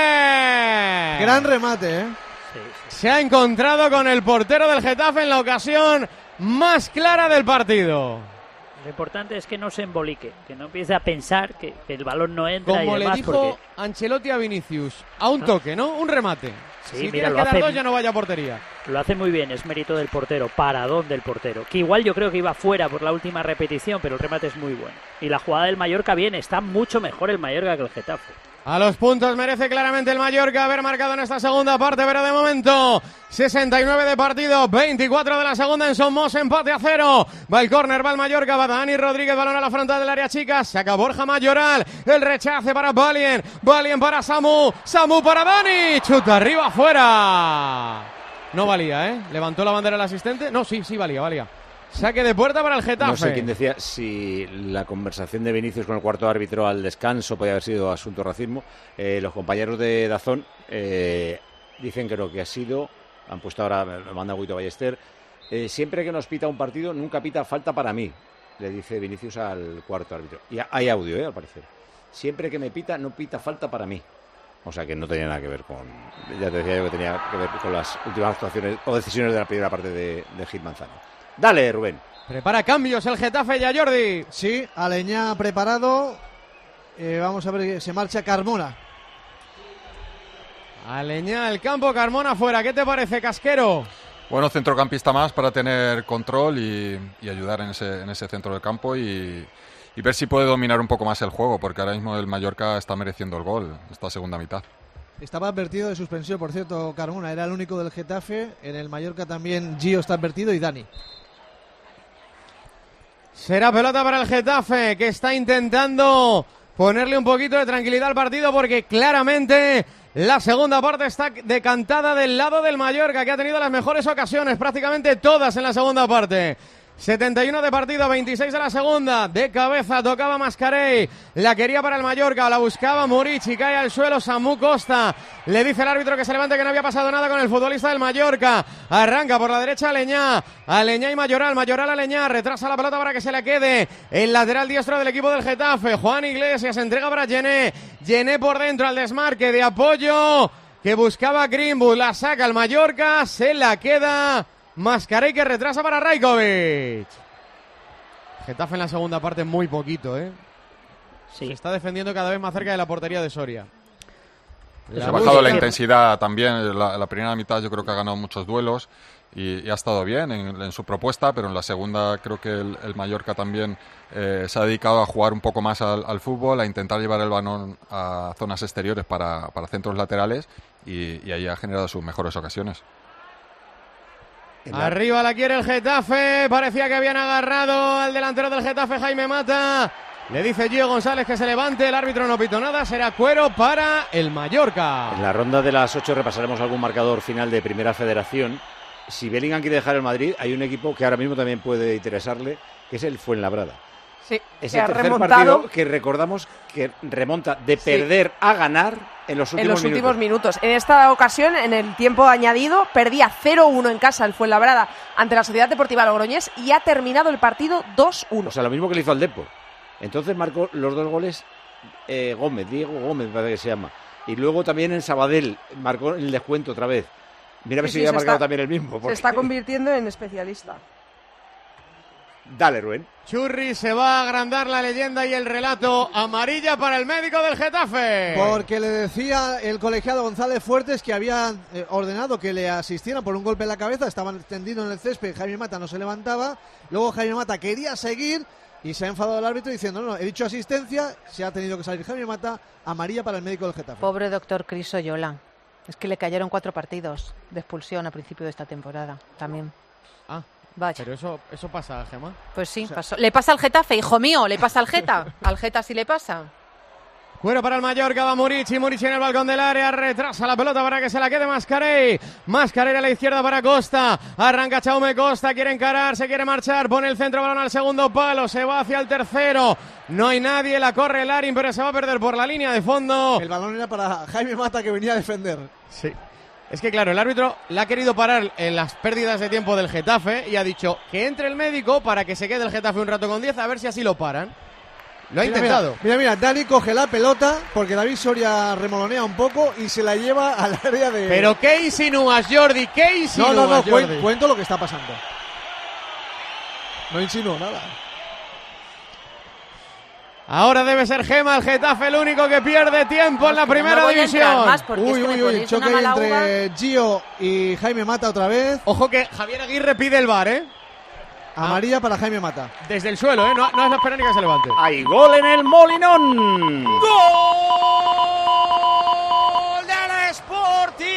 córner. Gran remate, ¿eh? Sí, sí. Se ha encontrado con el portero del Getafe en la ocasión más clara del partido. Lo importante es que no se embolique, que no empiece a pensar que, que el balón no entra. Como y demás, le dijo porque... Ancelotti a Vinicius, a un toque, ¿no? Un remate. Sí, si mira, tienes lo que dar hace- dos, ya no vaya a portería. Lo hace muy bien, es mérito del portero, paradón del portero, que igual yo creo que iba fuera por la última repetición, pero el remate es muy bueno. Y la jugada del Mallorca bien, está mucho mejor el Mallorca que el Getafe. A los puntos merece claramente el Mallorca haber marcado en esta segunda parte, pero de momento sesenta y nueve de partido, veinticuatro de la segunda en Somos, empate a cero. Va el córner, va el Mallorca, va Dani Rodríguez, balón a la frontal del área chica, saca Borja Mayoral, el rechace para Valien, Valien para Samu, Samu para Dani, chuta arriba, afuera. No valía, ¿eh? Levantó la bandera el asistente, no, sí, sí valía, valía. Saque de puerta para el Getafe. No sé quién decía si la conversación de Vinicius con el cuarto árbitro al descanso podía haber sido asunto racismo. Eh, los compañeros de Dazón eh, dicen que lo que ha sido, han puesto ahora, me manda Guito Ballester, eh, siempre que nos pita un partido, nunca pita falta para mí, le dice Vinicius al cuarto árbitro. Y hay audio, eh, al parecer. Siempre que me pita, no pita falta para mí. O sea que no tenía nada que ver con, ya te decía yo que tenía que ver con las últimas actuaciones o decisiones de la primera parte de, de Gil Manzano. Dale, Rubén. Prepara cambios el Getafe ya, Jordi. Sí, Aleñá preparado. Eh, vamos a ver, se marcha Carmona. Aleñá el campo, Carmona fuera. ¿Qué te parece, Casquero? Bueno, centrocampista más para tener control y, y ayudar en ese, en ese centro del campo y, y ver si puede dominar un poco más el juego, porque ahora mismo el Mallorca está mereciendo el gol esta segunda mitad. Estaba advertido de suspensión, por cierto, Carmona. Era el único del Getafe. En el Mallorca también Gio está advertido y Dani. Será pelota para el Getafe, que está intentando ponerle un poquito de tranquilidad al partido, porque claramente la segunda parte está decantada del lado del Mallorca, que ha tenido las mejores ocasiones, prácticamente todas en la segunda parte. setenta y uno de partido, veintiséis de la segunda. De cabeza tocaba Mascarell, la quería para el Mallorca, la buscaba Murici, cae al suelo Samu Costa. Le dice el árbitro que se levante, que no había pasado nada con el futbolista del Mallorca. Arranca por la derecha Aleñá, Aleñá y Mayoral, Mayoral Aleñá, retrasa la pelota para que se la quede el lateral diestro del equipo del Getafe. Juan Iglesias entrega para Gené, Gené por dentro al desmarque de apoyo que buscaba Greenwood, la saca el Mallorca, se la queda Mascarell, que retrasa para Rajkovic. Getafe en la segunda parte muy poquito, ¿eh? Sí. Se está defendiendo cada vez más cerca de la portería de Soria. Se ha bajado la intensidad también. La, la primera mitad yo creo que ha ganado muchos duelos y, y ha estado bien en, en su propuesta, pero en la segunda creo que el, el Mallorca también eh, se ha dedicado a jugar un poco más al, al fútbol, a intentar llevar el balón a zonas exteriores para, para centros laterales y, y ahí ha generado sus mejores ocasiones. Arriba la quiere el Getafe, parecía que habían agarrado al delantero del Getafe, Jaime Mata. Le dice Gio González que se levante, el árbitro no pitó nada, será cuero para el Mallorca. En la ronda de las ocho repasaremos algún marcador final de Primera Federación. Si Bellingham quiere dejar el Madrid, hay un equipo que ahora mismo también puede interesarle, que es el Fuenlabrada. Sí, Es que el ha tercer remontado partido que recordamos que remonta de Sí. perder a ganar en los últimos en los minutos. últimos minutos. En esta ocasión, en el tiempo añadido, perdía cero uno en casa el Fuenlabrada ante la Sociedad Deportiva Logroñés y ha terminado el partido dos uno. O sea, lo mismo que le hizo al Depor. Entonces marcó los dos goles eh, Gómez, Diego Gómez, me parece que se llama. Y luego también en Sabadell marcó el descuento otra vez. Mira a ver Sí, si sí, ha se marcado está- también el mismo. Se porque- está convirtiendo en especialista. Dale, Rubén. Churri, se va a agrandar la leyenda y el relato. Amarilla para el médico del Getafe. Porque le decía el colegiado González Fuertes que había eh, ordenado que le asistieran por un golpe en la cabeza. Estaban tendidos en el césped, Jaime Mata no se levantaba. Luego Jaime Mata quería seguir y se ha enfadado el árbitro diciendo, no, no, he dicho asistencia, se ha tenido que salir Jaime Mata. Amarilla para el médico del Getafe. Pobre doctor Cris Oyola. Es que le cayeron cuatro partidos de expulsión a principio de esta temporada también. Ah, Vaya. Pero eso, eso pasa, Gemma. Pues sí, pasó. Le pasa al Getafe, hijo mío, le pasa al Geta. Al Geta sí le pasa. Cuero para el Mallorca, va Murici, Murici en el balcón del área, retrasa la pelota para que se la quede Mascarell. Mascarell a la izquierda para Costa, arranca Jaume Costa, quiere encarar, se quiere marchar, pone el centro, balón al segundo palo, se va hacia el tercero, no hay nadie, la corre Larin, pero se va a perder por la línea de fondo. El balón era para Jaime Mata, que venía a defender. Sí. Es que claro, el árbitro le ha querido parar en las pérdidas de tiempo del Getafe y ha dicho que entre el médico para que se quede el Getafe un rato con diez, a ver si así lo paran. Lo ha mira, intentado. Mira, mira, mira, Dani coge la pelota porque David Soria remolonea un poco y se la lleva al área de... ¿Pero qué insinúas, Jordi? ¿Qué insinúas, No, no, no, Jordi? cuen, cuento lo que está pasando. No insinúo nada. Ahora debe ser Gema, el Getafe el único que pierde tiempo no, en la primera no división. Más uy, es que uy, uy, choque entre Gio y Jaime Mata otra vez. Ojo que Javier Aguirre pide el V A R, ¿eh? Amarilla ah. para Jaime Mata. Desde el suelo, ¿eh? No, no es la espera ni que se levante. Hay gol en el Molinón. ¡Gol del Sporting!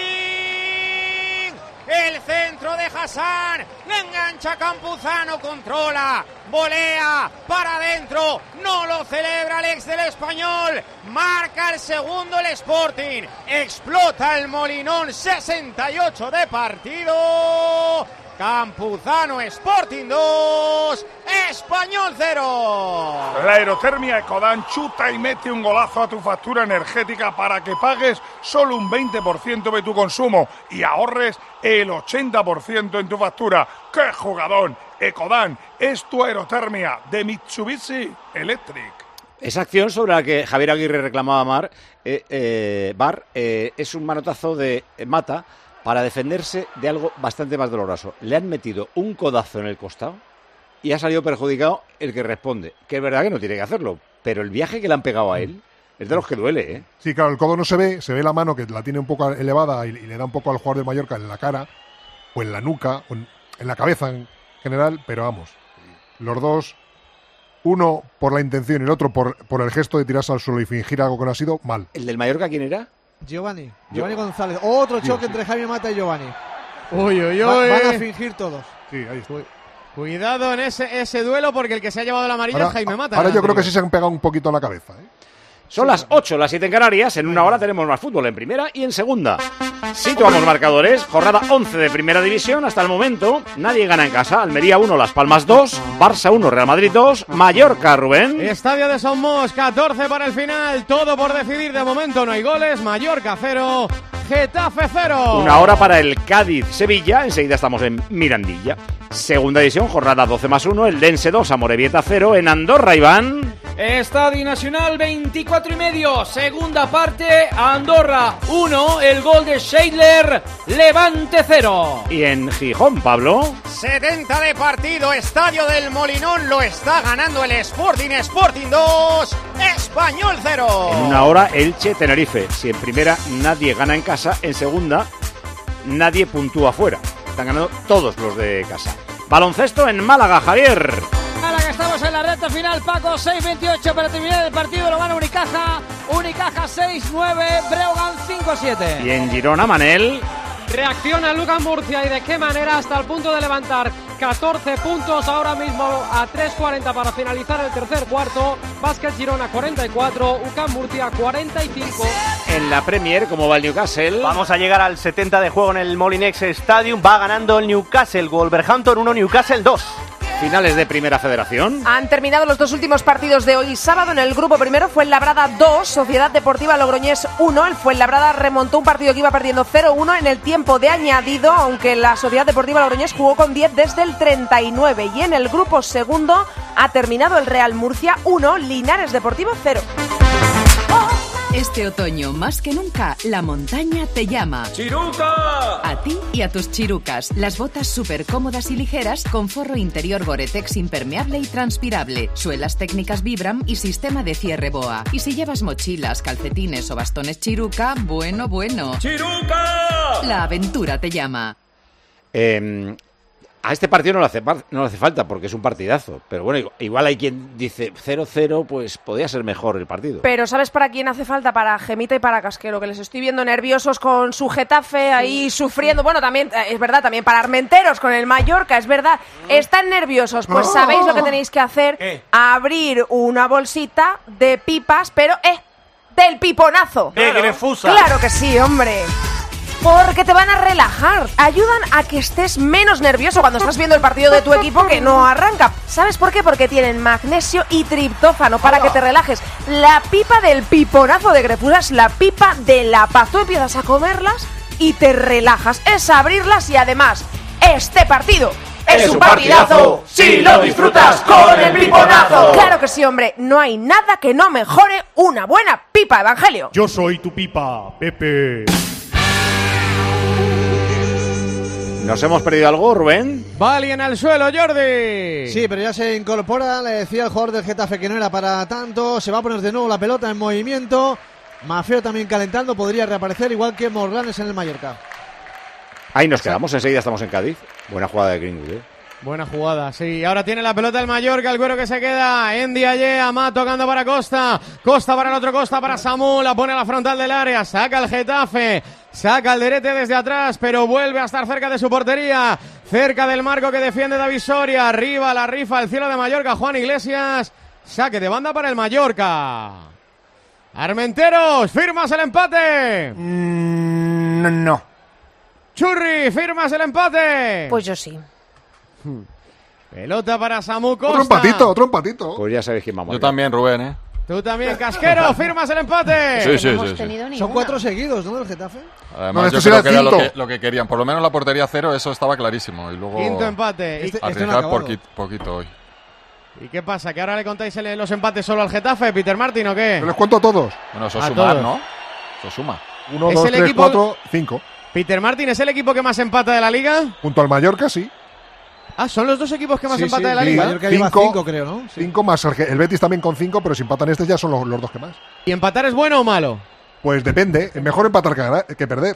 El centro de Hassan. Le engancha Campuzano, controla. Volea para adentro. No lo celebra el ex del Español. Marca el segundo el Sporting. Explota el Molinón. sesenta y ocho de partido. Campuzano, Sporting dos, Español cero. La aerotermia Ecodan chuta y mete un golazo a tu factura energética para que pagues solo un veinte por ciento de tu consumo y ahorres el ochenta por ciento en tu factura. ¡Qué jugadón! Ecodan es tu aerotermia de Mitsubishi Electric. Esa acción sobre la que Javier Aguirre reclamaba Mar, eh, eh, Bar eh, es un manotazo de Mata para defenderse de algo bastante más doloroso. Le han metido un codazo en el costado y ha salido perjudicado el que responde. Que es verdad que no tiene que hacerlo, pero el viaje que le han pegado a él es de los que duele, ¿eh? Sí, claro, el codo no se ve, se ve la mano que la tiene un poco elevada y, y le da un poco al jugador de Mallorca en la cara, o en la nuca, o en, en la cabeza en general, pero vamos, los dos, uno por la intención y el otro por, por el gesto de tirarse al suelo y fingir algo que no ha sido, mal. ¿El del Mallorca quién era? Giovanni, Giovanni Yo. González. Otro choque Dios. entre Jaime Mata y Giovanni. Uy, uy, uy. Va, van a fingir todos. Sí, ahí está. Cuidado en ese, ese duelo porque el que se ha llevado la amarilla es Jaime Mata. Ahora yo creo que sí se han pegado un poquito en la cabeza, ¿eh? Son las ocho, las siete en Canarias. En una hora tenemos más fútbol en primera y en segunda. Situamos marcadores. Jornada once de primera división. Hasta el momento nadie gana en casa. Almería uno, Las Palmas dos, Barça uno, Real Madrid dos, Mallorca, Rubén. Estadio de Somos, catorce para el final. Todo por decidir. De momento no hay goles. Mallorca cero, Getafe cero. Una hora para el Cádiz-Sevilla. Enseguida estamos en Mirandilla. Segunda división, jornada doce más uno. El Dense dos, Amorebieta cero. En Andorra, Iván. Estadio Nacional veinticuatro y medio, segunda parte, Andorra uno, el gol de Scheidler, Levante cero. Y en Gijón, Pablo. setenta de partido, Estadio del Molinón, lo está ganando el Sporting, Sporting dos, Español cero. En una hora, Elche-Tenerife. Si en primera nadie gana en casa, en segunda nadie puntúa fuera. Están ganando todos los de casa. Baloncesto en Málaga, Javier. Málaga, estamos en la recta final, Paco, seis veintiocho para terminar el partido, lo gana Unicaja, Unicaja seis nueve, Breogán cinco siete. Y en Girona, Manel. Reacciona Lucas Murcia y de qué manera, hasta el punto de levantar catorce puntos ahora mismo a tres cuarenta para finalizar el tercer cuarto. Básquet Girona cuarenta y cuatro, U C A M Murcia cuarenta y cinco. En la Premier, ¿cómo va el Newcastle? Vamos a llegar al setenta de juego en el Molinex Stadium, va ganando el Newcastle, Wolverhampton uno, Newcastle dos. Finales de Primera Federación. Han terminado los dos últimos partidos de hoy sábado. En el grupo primero, Fuenlabrada dos, Sociedad Deportiva Logroñés uno. El Fuenlabrada remontó un partido que iba perdiendo cero uno en el tiempo de añadido, aunque la Sociedad Deportiva Logroñés jugó con diez desde el treinta y nueve. Y en el grupo segundo ha terminado el Real Murcia uno, Linares Deportivo cero. Este otoño, más que nunca, la montaña te llama. ¡Chiruca! A ti y a tus chirucas. Las botas súper cómodas y ligeras con forro interior Gore-Tex impermeable y transpirable, suelas técnicas Vibram y sistema de cierre BOA. Y si llevas mochilas, calcetines o bastones Chiruca, bueno, bueno. ¡Chiruca! La aventura te llama. Eh, A este partido no le, hace, no le hace falta porque es un partidazo. Pero bueno, igual hay quien dice cero cero, pues podría ser mejor el partido. Pero ¿sabes para quién hace falta? Para Gemita y para Casquero, que les estoy viendo nerviosos con su Getafe ahí sufriendo. Bueno, también, es verdad, también para Armenteros con el Mallorca, es verdad. Están nerviosos. Pues Oh. sabéis lo que tenéis que hacer. ¿Qué? Abrir una bolsita de pipas, pero eh, del piponazo. De Grefusa. Claro que sí, hombre. Porque te van a relajar, ayudan a que estés menos nervioso cuando estás viendo el partido de tu equipo que no arranca. ¿Sabes por qué? Porque tienen magnesio y triptófano para que te relajes. La pipa del piponazo de Grefusa es la pipa de la paz. Tú empiezas a comerlas y te relajas. Es abrirlas y además, este partido es un partidazo si lo disfrutas con el piponazo. Claro que sí, hombre. No hay nada que no mejore una buena pipa, Evangelio. Yo soy tu pipa, Pepe. ¿Nos hemos perdido algo, Rubén? Valien al suelo, Jordi. Sí, pero ya se incorpora, le decía el jugador del Getafe que no era para tanto, se va a poner de nuevo la pelota en movimiento, Maffeo también calentando, podría reaparecer igual que Morlanes en el Mallorca. Ahí nos quedamos, enseguida estamos en Cádiz. Buena jugada de Greenwood, ¿eh? Buena jugada, sí. Ahora tiene la pelota el Mallorca, el Güero que se queda. En Diaye, Amat tocando para Costa. Costa para el otro Costa, para Samu. La pone a la frontal del área. Saca el Getafe. Saca el Derete desde atrás, pero vuelve a estar cerca de su portería. Cerca del marco que defiende David Soria. Arriba la rifa al cielo de Mallorca. Juan Iglesias. Saque de banda para el Mallorca. Armenteros, ¿firmas el empate? Mm, no. Churri, ¿firmas el empate? Pues yo sí. Pelota para Samu Costa. Otro empatito, otro empatito. Pues ya sabéis quién vamos. Yo también, Rubén, ¿eh? Tú también, Casquero, ¿firmas el empate? Sí, sí, sí, sí. Son cuatro seguidos, ¿no? Del Getafe. Además, No, este yo será creo que era lo quinto. que, lo que querían. Por lo menos la portería cero, eso estaba clarísimo. Y luego Quinto empate. ¿Y, Este- este no ha arriesgar acabado. poquito, poquito hoy. ¿Y qué pasa? ¿Que ahora le contáis el- los empates solo al Getafe, Peter Martin, o qué? Te los cuento a todos. Bueno, eso A sumar, todos. ¿no? Eso suma. Uno, Es dos, el tres, equipo- cuatro, cinco. Peter Martin, ¿es el equipo que más empata de la liga? Junto al Mallorca, sí. Ah, son los dos equipos que más Sí, empata sí, de la sí, liga. Mallorca lleva cinco, creo, ¿no? Sí. Cinco más el, el Betis también con cinco, pero si empatan estos ya son los, los dos que más. ¿Y empatar es bueno o malo? Pues depende. Es mejor empatar que, ganar- que perder.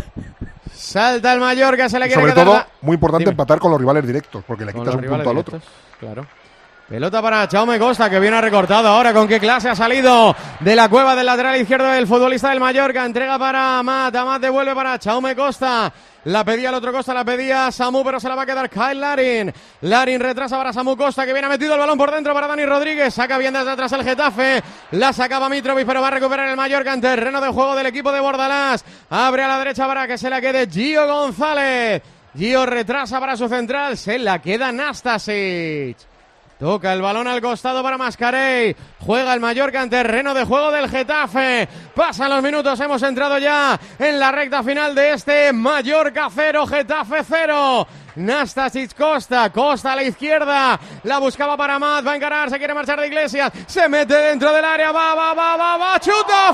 Salta el Mallorca, se le Y quiere sobre quedar todo, la- muy importante Dime. empatar con los rivales directos, porque le Con quitas los un punto rivales al otro. directos, Claro. Pelota para Jaume Costa, que viene recortado ahora. ¿Con qué clase ha salido de la cueva del lateral izquierdo del futbolista del Mallorca? Entrega para Amat. Amat devuelve para Jaume Costa. La pedía el otro Costa, la pedía Samu, pero se la va a quedar Kyle Larin. Larin retrasa para Samu Costa, que viene metido el balón por dentro para Dani Rodríguez. Saca bien desde atrás el Getafe. La sacaba Mitrovic, pero va a recuperar el Mallorca en terreno de juego del equipo de Bordalás. Abre a la derecha para que se la quede Gio González. Gio retrasa para su central. Se la queda Nastasic. Toca el balón al costado para Mascarey. Juega el Mallorca en terreno de juego del Getafe. Pasan los minutos, hemos entrado ya en la recta final de este Mallorca cero, Getafe cero. Nastasic Costa, Costa a la izquierda. La buscaba para Amat, va a encarar, se quiere marchar de Iglesias. Se mete dentro del área, va, va, va, va, va. ¡Chuta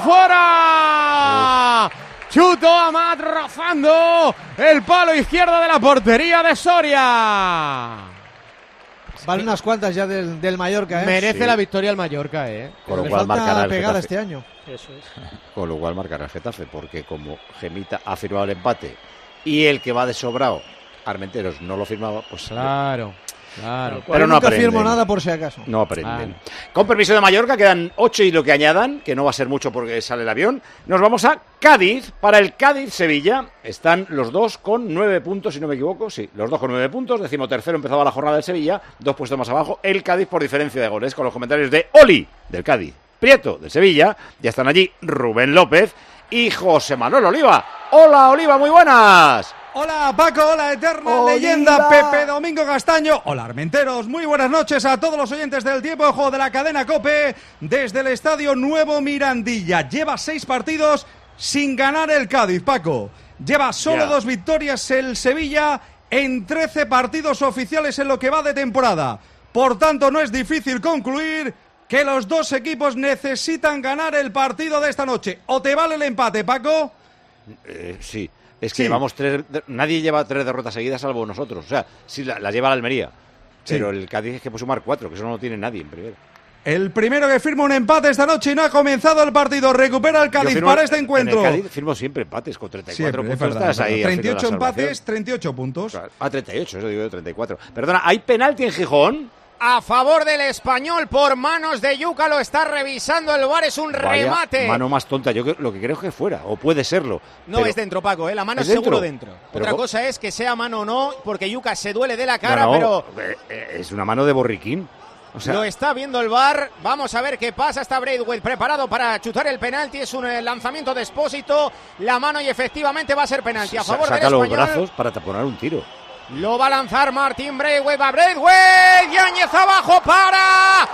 fuera! Chuto Amat rozando el palo izquierdo de la portería de Soria. Vale unas cuantas ya del, del Mallorca, ¿eh? Merece Sí. la victoria el Mallorca, ¿eh? Con lo Le cual falta marcará el pegada Getafe. este año. Eso es. Con lo cual marcará el Getafe, porque como Gemita ha firmado el empate y el que va de sobrado, Armenteros, no lo firmaba, pues Claro, claro. pero no nunca aprenden. firmo nada por si acaso. No aprenden. Con permiso de Mallorca, quedan ocho y lo que añadan, que no va a ser mucho porque sale el avión. Nos vamos a Cádiz, para el Cádiz-Sevilla. Están los dos con nueve puntos, si no me equivoco. Sí, los dos con nueve puntos. Decimotercero empezaba la jornada del Sevilla, dos puestos más abajo. El Cádiz por diferencia de goles, con los comentarios de Oli, del Cádiz, Prieto, del Sevilla. Ya están allí Rubén López y José Manuel Oliva. Hola, Oliva, muy buenas. Hola Paco, hola eterna Oliva. leyenda Pepe Domingo Castaño. Hola Armenteros, muy buenas noches a todos los oyentes del tiempo de juego de la cadena COPE desde el Estadio Nuevo Mirandilla. Lleva seis partidos sin ganar el Cádiz, Paco. Lleva solo Ya. dos victorias el Sevilla en trece partidos oficiales en lo que va de temporada. Por tanto, no es difícil concluir que los dos equipos necesitan ganar el partido de esta noche. ¿O te vale el empate, Paco? Eh, sí, es que Sí. llevamos tres. Nadie lleva tres derrotas seguidas salvo nosotros. O sea, sí, la, la lleva la Almería. Sí. Pero el Cádiz es que puede sumar cuatro, que eso no lo tiene nadie en primera. El primero que firma un empate esta noche y no ha comenzado el partido. Recupera el Cádiz firmo, para este encuentro. En el Cádiz firmo siempre empates con treinta y cuatro Siempre, puntos. verdad, Estás ahí treinta y ocho haciendo la empates, salvación. treinta y ocho puntos. Claro. Ah, treinta y ocho, eso digo yo, treinta y cuatro. Perdona, ¿hay penalti en Gijón? A favor del Español por manos de Yuca, lo está revisando el V A R, es un Vaya remate. mano más tonta, yo creo- lo que creo es que fuera, o puede serlo. No, pero- es dentro, Paco, ¿eh? La mano ¿Es es seguro dentro? dentro. Pero Otra co- cosa es que sea mano o no, porque Yuca se duele de la No, cara, no, pero eh, eh, es una mano de borriquín. O sea, lo está viendo el V A R. Vamos a ver qué pasa. Está Braithwaite preparado para chutar el penalti. Es un eh, lanzamiento de Expósito. La mano y efectivamente va a ser penalti a sa- favor del saca los Español. brazos para taponar un tiro. Lo va a lanzar Martín Braithwaite. Va Braithwaite. Yáñez abajo para.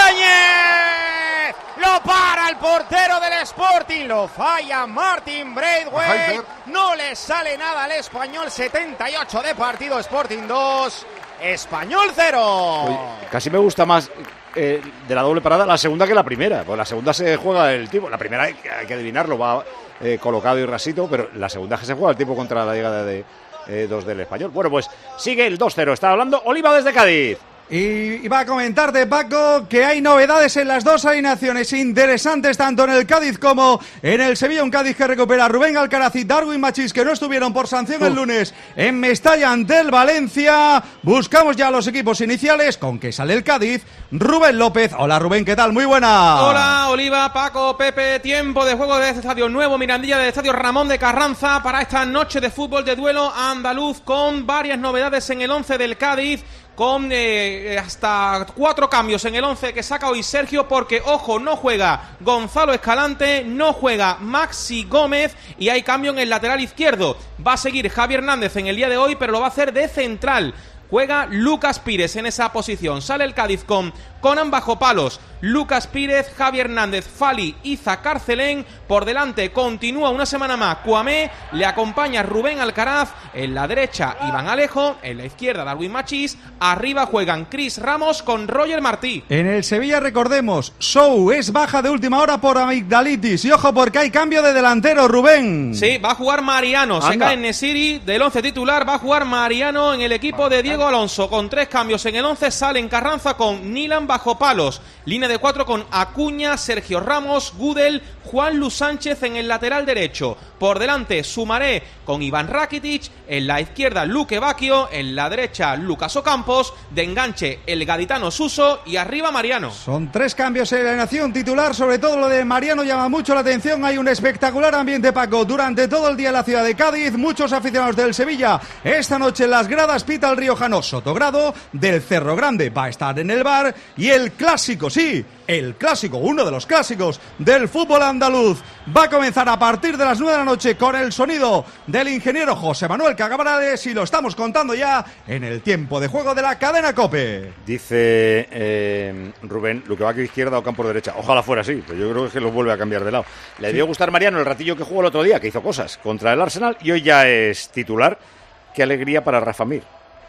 Yáñez. Lo para el portero del Sporting. Lo falla Martín Braithwaite. No le sale nada al Español. setenta y ocho de partido. Sporting dos. Español cero. Oye, casi me gusta más eh, de la doble parada la segunda que la primera. Pues la segunda se juega el tipo. La primera hay que, hay que adivinarlo, va eh, colocado y rasito, pero la segunda que se juega el tipo contra la llegada de eh, dos del Español. Bueno, pues sigue el dos cero. Está hablando Oliva desde Cádiz. Y iba a comentarte, Paco, que hay novedades en las dos alineaciones interesantes, tanto en el Cádiz como en el Sevilla. Un Cádiz que recupera a Rubén Alcaraz y Darwin Machís, que no estuvieron por sanción el lunes en Mestalla ante el Valencia. Buscamos ya los equipos iniciales. ¿Con qué sale el Cádiz? Rubén López. Hola, Rubén, ¿qué tal? Muy buena. Hola, Oliva, Paco, Pepe. Tiempo de juego de este estadio nuevo, Mirandilla, del estadio Ramón de Carranza, para esta noche de fútbol de duelo andaluz, con varias novedades en el once del Cádiz, con eh, hasta cuatro cambios en el once que saca hoy Sergio, porque, ojo, no juega Gonzalo Escalante, no juega Maxi Gómez y hay cambio en el lateral izquierdo. Va a seguir Javi Hernández en el día de hoy, pero lo va a hacer de central. Juega Lucas Pires en esa posición. Sale el Cádiz con Conan bajo palos, Lucas Pírez, Javi Hernández, Fali, Iza Carcelén. Por delante continúa una semana más Cuamé, le acompaña Rubén Alcaraz. En la derecha Iván Alejo, en la izquierda Darwin Machís. Arriba juegan Cris Ramos con Roger Martí. En el Sevilla, recordemos, Sou es baja de última hora por amigdalitis. Y ojo, porque hay cambio de delantero, Rubén. Sí, va a jugar Mariano. Se Anda. cae Nesiri del once titular. Va a jugar Mariano en el equipo de Diego Alonso. Con tres cambios en el once, salen Carranza con Nilan bajo palos. Línea de cuatro con Acuña, Sergio Ramos, Gudel, Juan Luis Sánchez en el lateral derecho. Por delante, Sumaré con Iván Rakitic. En la izquierda, Luque Bacchio. En la derecha, Lucas Ocampos. De enganche, el gaditano Suso. Y arriba, Mariano. Son tres cambios en la nación titular. Sobre todo lo de Mariano llama mucho la atención. Hay un espectacular ambiente, Paco, durante todo el día en la ciudad de Cádiz. Muchos aficionados del Sevilla esta noche en las gradas pita el riojano Sotogrado. Del Cerro Grande va a estar en el bar. Y el clásico, sí, el clásico, uno de los clásicos del fútbol andaluz, va a comenzar a partir de las nueve de la noche con el sonido del ingeniero José Manuel Cagabrales, y lo estamos contando ya en el tiempo de juego de la cadena COPE. Dice eh, Rubén, Luque Bacchio izquierda o Campos derecha. Ojalá fuera así, pero yo creo que lo vuelve a cambiar de lado. Le debió gustar Mariano el ratillo que jugó el otro día, que hizo cosas contra el Arsenal, y hoy ya es titular. Qué alegría para Rafa Mir.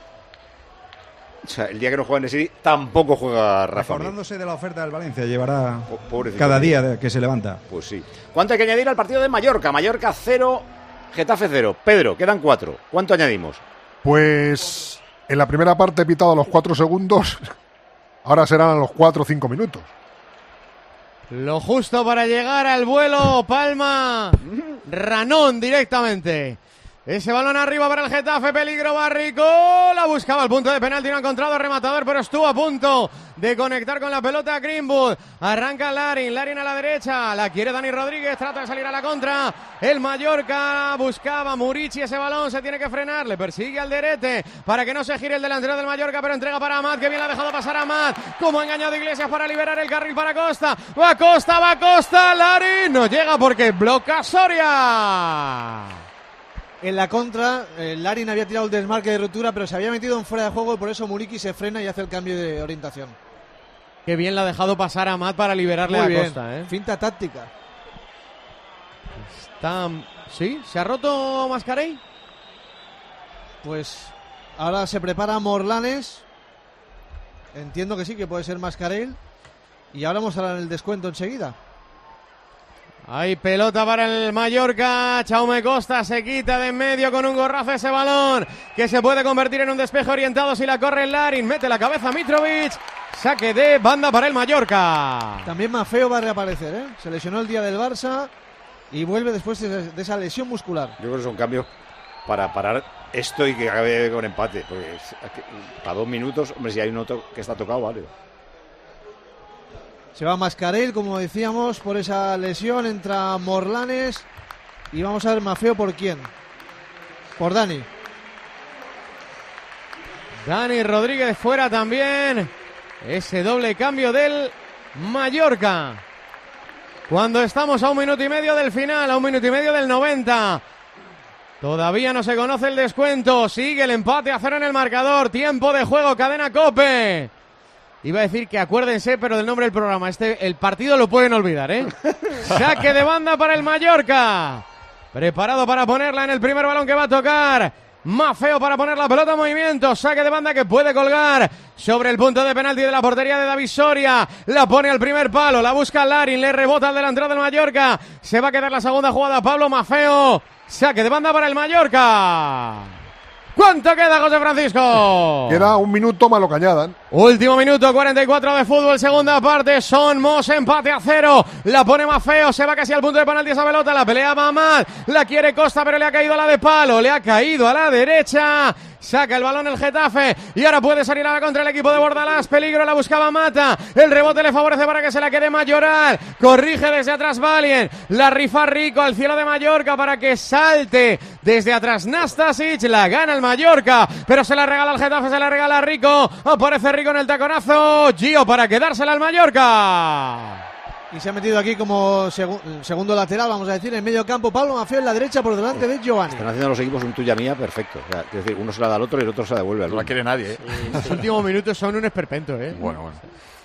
O sea, el día que no juega en Nesiri tampoco juega Rafa Mir. Acordándose de la oferta del Valencia, llevará Pobrecito. cada día de que se levanta. Pues sí. ¿Cuánto hay que añadir al partido de Mallorca? Mallorca cero, Getafe cero. Pedro, quedan cuatro. ¿Cuánto añadimos? Pues en la primera parte he pitado a los cuatro segundos, ahora serán a los cuatro o cinco minutos. Lo justo para llegar al vuelo, Palma, Ranón directamente. Ese balón arriba para el Getafe, peligro Barrico, la buscaba al punto de penalti, no ha encontrado rematador, pero estuvo a punto de conectar con la pelota Greenwood. Arranca Larin, Larin a la derecha, la quiere Dani Rodríguez, trata de salir a la contra. El Mallorca buscaba Murici ese balón, se tiene que frenar, le persigue al Derete para que no se gire el delantero del Mallorca, pero entrega para Amat, que bien la ha dejado pasar a Amat. Como ha engañado Iglesias para liberar el carril para Costa. Va Costa, va Costa, Larin no llega porque bloca Soria. En la contra, eh, Larin había tirado el desmarque de ruptura, pero se había metido en fuera de juego y por eso Muriqui se frena y hace el cambio de orientación. Qué bien la ha dejado pasar a Matt para liberarle Muy a bien. Costa, ¿eh? Finta táctica. Está... ¿Sí? ¿Se ha roto Mascarell? Pues ahora se prepara Morlanes. Entiendo que sí, que puede ser Mascarell. Y ahora vamos a dar el descuento enseguida. Hay pelota para el Mallorca. Jaume Costa se quita de en medio con un gorrazo ese balón, que se puede convertir en un despeje orientado si la corre el Larin. Mete la cabeza Mitrovic. Saque de banda para el Mallorca. También Maffeo va a reaparecer, ¿eh? Se lesionó el día del Barça y vuelve después de, de esa lesión muscular. Yo creo que es un cambio para parar esto y que acabe con empate. Porque a dos minutos, hombre, si hay uno que está tocado, vale. Se va Mascarell, como decíamos, por esa lesión. Entra Morlanes. Y vamos a ver Maffeo por quién. Por Dani. Dani Rodríguez fuera también. Ese doble cambio del Mallorca. Cuando estamos a un minuto y medio del final, a un minuto y medio del noventa. Todavía no se conoce el descuento. Sigue el empate a cero en el marcador. Tiempo de juego, cadena COPE. Iba a decir que acuérdense, pero del nombre del programa. Este, el partido lo pueden olvidar, ¿eh? Saque de banda para el Mallorca. Preparado para ponerla en el primer balón que va a tocar. Maffeo para poner la pelota en movimiento. Saque de banda que puede colgar sobre el punto de penalti de la portería de David Soria. La pone al primer palo. La busca Larin. Le rebota al delantero del Mallorca. Se va a quedar la segunda jugada. Pablo Maffeo. Saque de banda para el Mallorca. ¿Cuánto queda, José Francisco? Queda un minuto más lo que añadan. Último minuto, cuarenta y cuatro de fútbol, segunda parte. Son Mos, empate a cero. La pone Maffeo, se va casi al punto de penalti esa pelota. La pelea va mal, la quiere Costa, pero le ha caído a la de palo. Le ha caído a la derecha. Saca el balón el Getafe y ahora puede salir a la contra el equipo de Bordalás. Peligro, la buscaba Mata. El rebote le favorece para que se la quede Mayoral. Corrige desde atrás Valien. La rifa Rico al cielo de Mallorca para que salte desde atrás Nastasic. La gana el Mallorca, pero se la regala al Getafe, se la regala a Rico. Aparece Rico en el taconazo. Gio para quedársela al Mallorca. Y se ha metido aquí como segu segundo lateral, vamos a decir, en medio campo. Pablo Maffeo en la derecha por delante de Giovanni. Están haciendo los equipos un tuya mía perfecto. O sea, es decir, uno se la da al otro y el otro se la devuelve al No la quiere nadie, ¿eh? Sí, los últimos minutos son un esperpento, ¿eh? Bueno, bueno.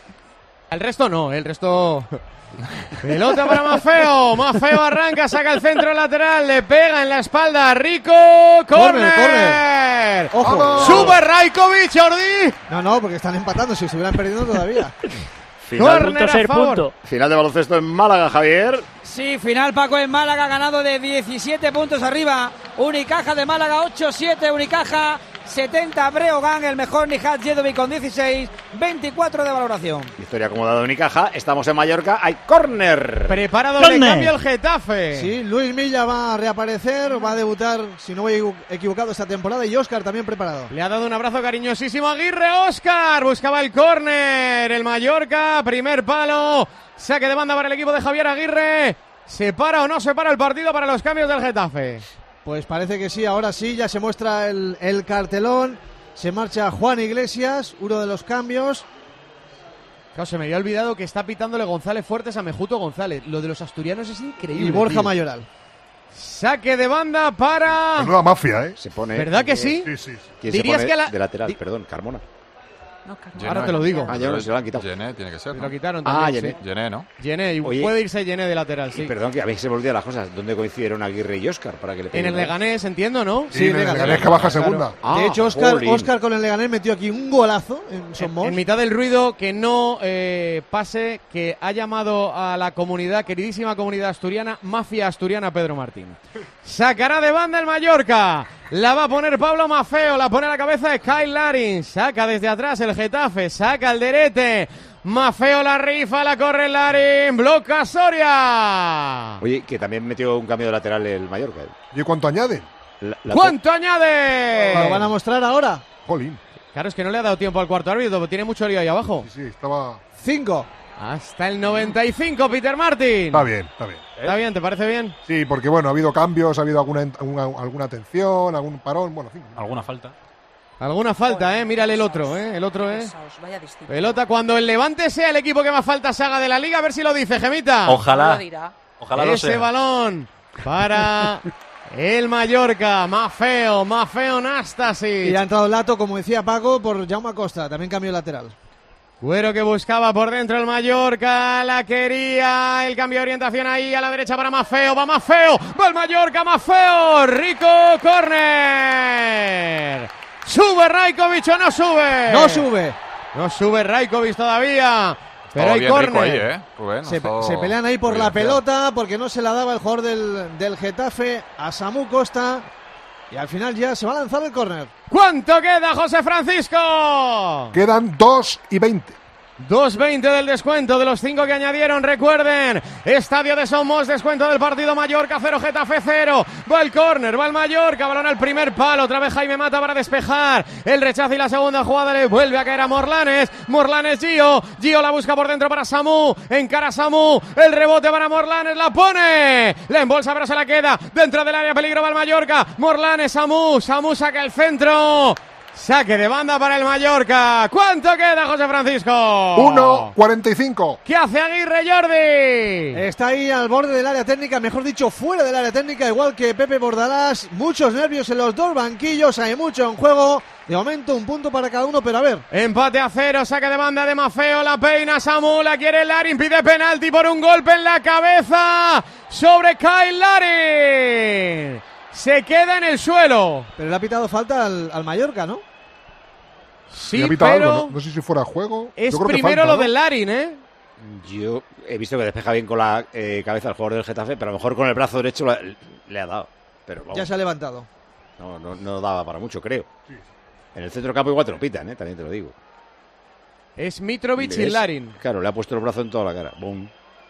El resto no, el resto... Pelota para Maffeo. Maffeo arranca, saca el centro lateral, le pega en la espalda a Rico. ¡Córner! ¡Córner! ¡Ojo! ¡Super Rajkovic, Jordi! No, no, porque están empatando, si estuvieran perdiendo todavía. Final, punto ser punto. Final de baloncesto en Málaga, Javier. Sí, final Paco en Málaga, ganado de diecisiete puntos arriba. Unicaja de Málaga, ocho siete Unicaja. setenta Breogán, el mejor Nihat Jedovic con dieciséis, veinticuatro de valoración. Victoria acomodada de Unicaja, estamos en Mallorca, hay córner. Preparado de cambio el Getafe. Sí, Luis Milla va a reaparecer, va a debutar, si no voy equivocado, esta temporada, y Óscar también preparado. Le ha dado un abrazo cariñosísimo a Aguirre. Óscar buscaba el córner, el Mallorca, primer palo, saque de banda para el equipo de Javier Aguirre. ¿Se para o no se para el partido para los cambios del Getafe? Pues parece que sí, ahora sí, ya se muestra el, el cartelón. Se marcha Juan Iglesias, uno de los cambios. Claro, se me había olvidado que está pitándole González Fuertes a Mejuto González. Lo de los asturianos es increíble. Y Borja tío. Mayoral. Saque de banda para... La nueva mafia, ¿eh? Se pone, ¿Verdad que sí? Sí, sí. ¿Quién Dirías se pone que la... de lateral? Di... Perdón, Carmona. No, Ahora te lo digo. Ah, ya no, se lo han quitado. Gené tiene que ser, Se ¿no? lo quitaron Ah, también, Gené. sí. Gené, ¿no? Gené, y Oye, puede irse Gené de lateral, sí. Y perdón, que a mí se me olvidan las cosas. ¿Dónde coincidieron Aguirre y Óscar? Para que le En el Leganés, entiendo, ¿no? Sí, en el Leganés que baja segunda. Ah, de hecho, Óscar, jolín. Óscar con el Leganés metió aquí un golazo en Son Mos. En mitad del ruido, que no eh, pase, que ha llamado a la comunidad, queridísima comunidad asturiana, mafia asturiana Pedro Martín. Sacará de banda el Mallorca. La va a poner Pablo Maffeo, la pone a la cabeza de Kyle Larin. Saca desde atrás el Getafe, saca el derete. Maffeo la rifa, la corre Larin, bloca Soria. Oye, que también metió un cambio de lateral el Mallorca. ¿Y cuánto añaden? La, la ¿Cuánto añade? ¿Lo van a mostrar ahora? Jolín. Claro, es que no le ha dado tiempo al cuarto árbitro, porque tiene mucho lío ahí abajo. Sí, sí, estaba... Cinco. Hasta el noventa y cinco, Peter Martin. Está bien, está bien. ¿Está bien? ¿Te parece bien? Sí, porque bueno, ha habido cambios, ha habido alguna, alguna, alguna tensión, algún parón, bueno, en fin. ¿Alguna falta? Alguna falta, ¿eh? Mírale el otro, ¿eh? El otro, ¿eh? Pesaos, vaya distinto. Pelota cuando el Levante sea el equipo que más faltas haga de la liga, a ver si lo dice, Gemita. Ojalá. Lo dirá. Ojalá lo Ese sea. balón para el Mallorca. Maffeo, Maffeo Nastasic. Y ha entrado Lato, como decía Paco, por Jaume Costa, también cambio lateral. Cuero que buscaba por dentro el Mallorca, la quería, el cambio de orientación ahí a la derecha para Maffeo, va Maffeo, va el Mallorca, Maffeo, Rico, córner. ¿Sube Rajkovic o no sube? No sube. No sube Rajkovic todavía, pero Todo hay bien rico córner. ahí, ¿eh? Rubén, Se, todo se pelean ahí por muy la bien. pelota porque no se la daba el jugador del, del Getafe a Samu Costa. Y al final ya se va a lanzar el córner. ¿Cuánto queda, José Francisco? Quedan dos y veinte. dos veinte del descuento de los cinco que añadieron. Recuerden, Estadio de Somos, descuento del partido. Mallorca cero, Getafe cero. Va el córner, va el Mallorca, balón al primer palo. Otra vez Jaime Mata para despejar. El rechazo y la segunda jugada le vuelve a caer a Morlanes. Morlanes, Gio. Gio la busca por dentro para Samu. Encara Samu. El rebote para Morlanes, la pone. La embolsa, pero se la queda. Dentro del área, peligro va el Mallorca. Morlanes, Samu. Samu saca el centro. Saque de banda para el Mallorca. ¿Cuánto queda, José Francisco? uno cuarenta y cinco. ¿Qué hace Aguirre, Jordi? Está ahí al borde del área técnica, mejor dicho, fuera del área técnica, igual que Pepe Bordalás. Muchos nervios en los dos banquillos, hay mucho en juego. De momento, un punto para cada uno, pero a ver. Empate a cero, saque de banda de Mafeo, la peina Samu, la quiere Larin, pide penalti por un golpe en la cabeza sobre Kyle Larin. Se queda en el suelo. Pero le ha pitado falta al, al Mallorca, ¿no? Sí, pero algo, ¿no? no sé si fuera juego. Es Yo creo primero que falta, lo ¿no? del Larin, ¿eh? Yo he visto que despeja bien con la eh, cabeza al jugador del Getafe, pero a lo mejor con el brazo derecho la, le ha dado. Pero vamos, Ya se ha levantado. no, no, no daba para mucho, creo. En el centro del campo igual te lo pitan, ¿eh? También te lo digo. Es Mitrovic y ¿Ves? Larin. Claro, le ha puesto el brazo en toda la cara. Boom.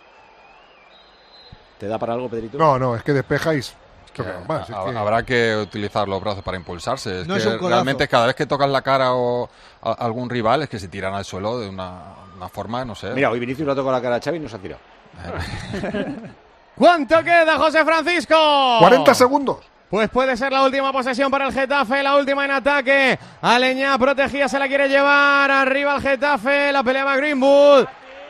¿Te da para algo, Pedrito? No, no, es que despejáis. Que normal, si es ha- que- Habrá que utilizar los brazos para impulsarse. Es No que es un codazo. realmente cada vez que tocas la cara o a algún rival es que se tiran al suelo de una, una forma, no sé. Mira, hoy Vinicius le ha tocado la cara a Xavi y no se ha tirado. ¿Cuánto queda, José Francisco? cuarenta segundos. Pues puede ser la última posesión para el Getafe, la última en ataque. Aleñá protegida, se la quiere llevar. Arriba el Getafe, la peleaba Greenwood.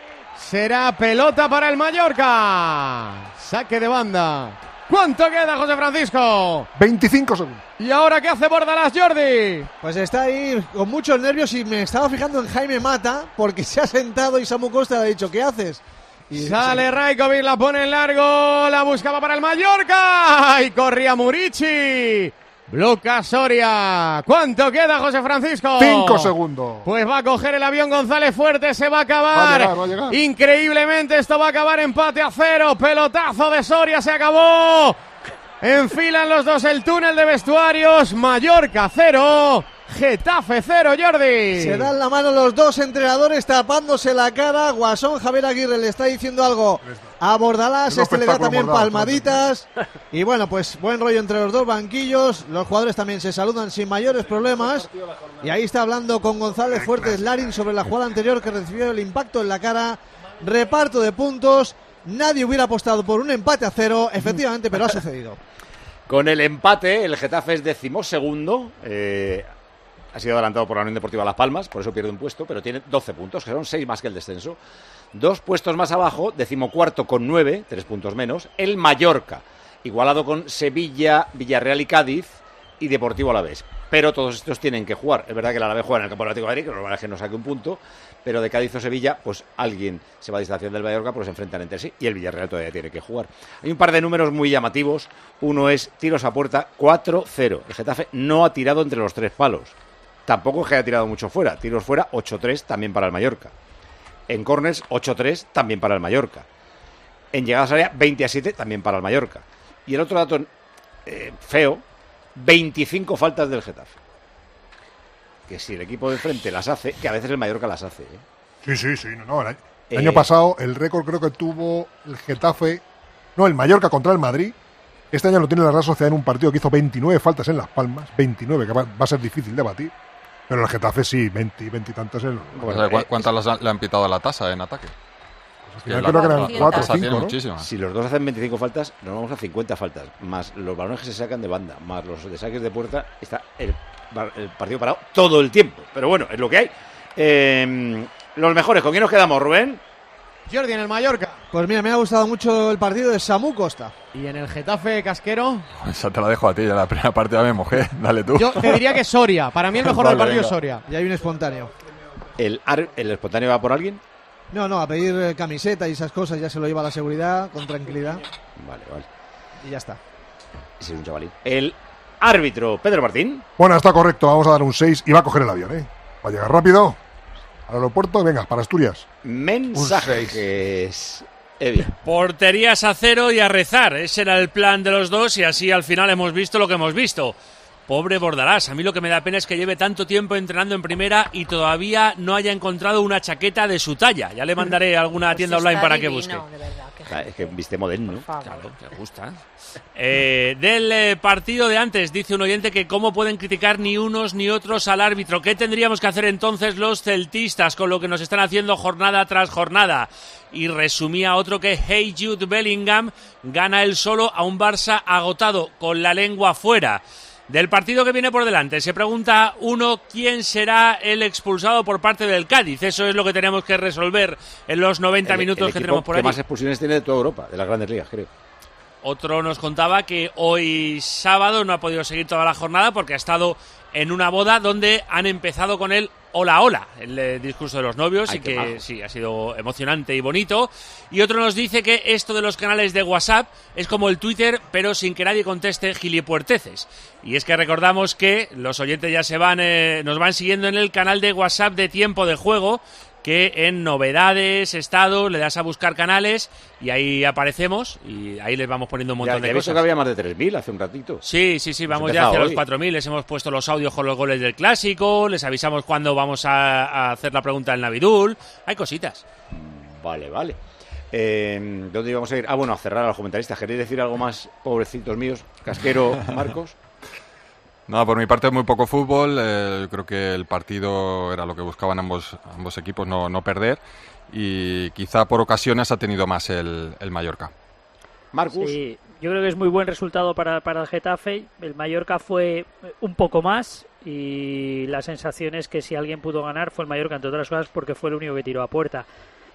Será pelota para el Mallorca. Saque de banda. ¿Cuánto queda, José Francisco? veinticinco segundos. ¿Y ahora qué hace Bordalás, Jordi? Pues está ahí con muchos nervios y me estaba fijando en Jaime Mata porque se ha sentado y Samu Costa le ha dicho, ¿qué haces? Y Sale Rajkovic, la pone en largo, la buscaba para el Mallorca y corría Murici. Bloca Soria. ¿Cuánto queda, José Francisco? cinco segundos. Pues va a coger el avión González Fuerte, se va a Va a acabar. llegar, va a llegar. Increíblemente esto va a acabar empate a cero. Pelotazo de Soria, se acabó. Enfilan los dos el túnel de vestuarios. Mallorca cero, Getafe cero, Jordi. Se dan la mano los dos entrenadores tapándose la cara. Guasón Javier Aguirre le está diciendo algo a Bordalás. Un Este le da espectáculo también Bordalás, palmaditas. Y bueno, pues buen rollo entre los dos banquillos. Los jugadores también se saludan sin mayores problemas. Y ahí está hablando con González Fuertes Larin sobre la jugada anterior que recibió el impacto en la cara. Reparto de puntos. Nadie hubiera apostado por un empate a cero, efectivamente, pero ha sucedido. Con el empate, el Getafe es decimosegundo. Eh, ha sido adelantado por la Unión Deportiva Las Palmas, por eso pierde un puesto, pero tiene doce puntos, que son seis más que el descenso. Dos puestos más abajo, decimocuarto con nueve, tres puntos menos, el Mallorca, igualado con Sevilla, Villarreal y Cádiz y Deportivo Alavés. Pero todos estos tienen que jugar. Es verdad que el Alavés juega en el campo del Atlético de Madrid, que lo normal es que no saque un punto, pero de Cádiz o Sevilla, pues alguien se va a distanciar del Mallorca porque se enfrentan entre sí y el Villarreal todavía tiene que jugar. Hay un par de números muy llamativos. Uno es tiros a puerta cuatro cero. El Getafe no ha tirado entre los tres palos. Tampoco es que haya tirado mucho fuera. Tiros fuera ocho tres también para el Mallorca. En corners ocho tres también para el Mallorca. En llegadas a área veinte a siete también para el Mallorca. Y el otro dato eh, feo, veinticinco faltas del Getafe. Que si el equipo de frente las hace, que a veces el Mallorca las hace. ¿eh? Sí, sí, sí. No, no, el año, el Eh, año pasado el récord creo que tuvo el Getafe, no, el Mallorca contra el Madrid. Este año lo tiene la Real Sociedad en un partido que hizo veintinueve faltas en Las Palmas, veintinueve, que va, va a ser difícil de batir. Pero el Getafe sí, veinte, veinte y tantas. El, Pues, ¿cu- ¿Cuántas las han- le han pitado a la tasa en ataque? al final creo que eran cuatro o tasa tiene cinco, ¿no? muchísimas. Si los dos hacen veinticinco faltas, nos vamos a cincuenta faltas. Más los balones que se sacan de banda, más los de saques de puerta, está el, el partido parado todo el tiempo. Pero bueno, es lo que hay. Eh, los mejores, ¿con quién nos quedamos, Rubén? Jordi en el Mallorca. Pues mira, me ha gustado mucho el partido de Samu Costa. Y en el Getafe Casquero. Esa te la dejo a ti, ya la primera parte ya me mojé. Dale tú. Yo te diría que Soria. Para mí el mejor del Vale, partido venga. es Soria. Y hay un espontáneo. ¿El, ar- ¿El espontáneo va por alguien? No, no, a pedir eh, camiseta y esas cosas ya se lo lleva la seguridad con tranquilidad. Vale, vale. Y ya está. Ese es un chavalín. El árbitro, Pedro Martín. Bueno, está correcto, vamos a dar un seis y va a coger el avión, ¿eh? Va a llegar rápido al aeropuerto, venga, para Asturias. Mensajes. Evi. Porterías a cero y a rezar. Ese era el plan de los dos y así al final hemos visto lo que hemos visto. Pobre Bordalás, a mí lo que me da pena es que lleve tanto tiempo entrenando en primera y todavía no haya encontrado una chaqueta de su talla. Ya le mandaré a alguna Pues tienda está online para divino, que busque. de verdad, qué Claro, es que viste moderno. Claro, te gusta. Eh, del eh, partido de antes, dice un oyente que cómo pueden criticar ni unos ni otros al árbitro. ¿Qué tendríamos que hacer entonces los celtistas con lo que nos están haciendo jornada tras jornada? Y resumía otro que Hey Jude Bellingham gana él solo a un Barça agotado, con la lengua fuera. Del partido que viene por delante, se pregunta uno quién será el expulsado por parte del Cádiz. Eso es lo que tenemos que resolver en los noventa El- minutos el que equipo tenemos por que allí. más expulsiones tiene de toda Europa, de las grandes ligas, creo. Otro nos contaba que hoy sábado no ha podido seguir toda la jornada porque ha estado en una boda donde han empezado con el hola hola, el eh, discurso de los novios. Ay, y qué que majo. sí, ha sido emocionante y bonito. Y otro nos dice que esto de los canales de WhatsApp es como el Twitter, pero sin que nadie conteste gilipuerteces. Y es que recordamos que los oyentes ya se van, eh, nos van siguiendo en el canal de WhatsApp de Tiempo de Juego, que en novedades, estados, le das a buscar canales y ahí aparecemos y ahí les vamos poniendo un montón Ya, de ya he visto cosas. que había más de tres mil hace un ratito. Sí, sí, sí, Hemos vamos ya empezado hacia los hoy. cuatro mil, les hemos puesto los audios con los goles del Clásico, les avisamos cuándo vamos a, a hacer la pregunta del Navidul, hay cositas. Vale, vale. Eh, ¿Dónde íbamos a ir? Ah, bueno, a cerrar a los comentaristas. ¿Queréis decir algo más, pobrecitos míos? Casquero, Marcos. Nada, por mi parte muy poco fútbol. Eh, creo que el partido era lo que buscaban ambos, ambos equipos, no, no perder. Y quizá por ocasiones ha tenido más el, el Mallorca. Marcus. Sí, yo creo que es muy buen resultado para, para el Getafe. El Mallorca fue un poco más y la sensación es que si alguien pudo ganar fue el Mallorca, entre otras cosas porque fue el único que tiró a puerta.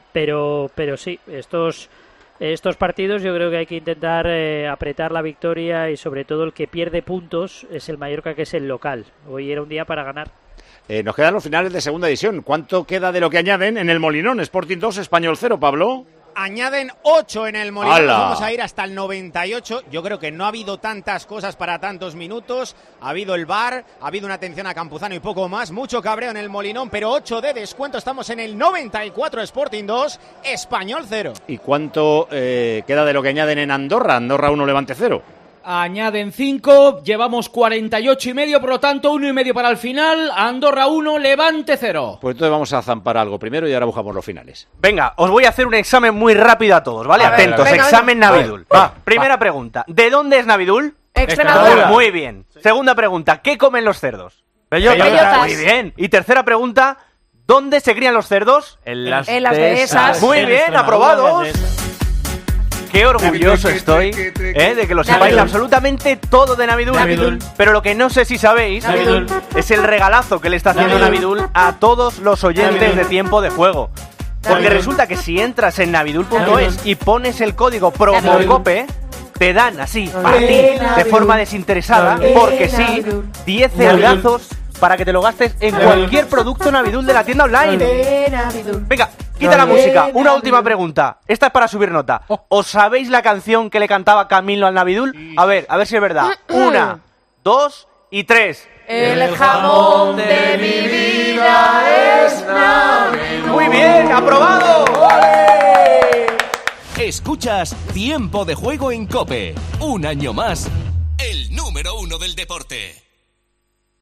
Pero, pero sí, estos, estos partidos yo creo que hay que intentar eh, apretar la victoria y sobre todo el que pierde puntos es el Mallorca, que es el local. Hoy era un día para ganar. Eh, nos quedan los finales de segunda división. ¿Cuánto queda de lo que añaden en el Molinón? Sporting dos, Español cero, Pablo. Añaden ocho en el Molinón, ¡Hala! nos vamos a ir hasta el noventa y ocho. Yo creo que no ha habido tantas cosas para tantos minutos. Ha habido el V A R, ha habido una atención a Campuzano y poco más. Mucho cabreo en el Molinón, pero ocho de descuento. Estamos en el noventa y cuatro, Sporting dos, Español cero. ¿Y cuánto eh, queda de lo que añaden en Andorra? Andorra uno, Levante cero. Añaden cinco, llevamos cuarenta y ocho y medio, por lo tanto uno y medio para el final. Andorra uno, Levante cero. Pues entonces vamos a zampar algo primero y ahora buscamos los finales. Venga, os voy a hacer un examen muy rápido a todos, ¿vale? A ver, Atentos, venga, examen venga. Navidul. Va, primera pregunta. ¿De dónde es Navidul? Extremadura. Muy bien. Segunda pregunta. ¿Qué comen los cerdos? Bellotas. Bellotas. Muy bien. Y tercera pregunta. ¿Dónde se crían los cerdos? En las, En las dehesas. Muy En bien, Extremadura, aprobados. en las Qué orgulloso estoy eh, de que lo sepáis Navidul. absolutamente todo de Navidul. Navidul. Pero lo que no sé si sabéis Navidul. es el regalazo que le está haciendo Navidul. Navidul a todos los oyentes Navidul. de Tiempo de Juego. Porque Navidul. resulta que si entras en navidul punto es Navidul. y pones el código Navidul. PROMOCOPE, te dan así, para ti, de Navidul. forma desinteresada, Navidul. porque sí, Navidul. diez Navidul. cergazos para que te lo gastes en Navidul. cualquier producto Navidul de la tienda online. De Navidul. Venga, quita la Navidul. música. Una Navidul. última pregunta. Esta es para subir nota. ¿Os sabéis la canción que le cantaba Camilo al Navidul? A ver, a ver si es verdad. Una, dos y tres. El jamón de mi vida es Navidul. Muy bien, aprobado. Escuchas Tiempo de Juego en COPE. Un año más, el número uno del deporte.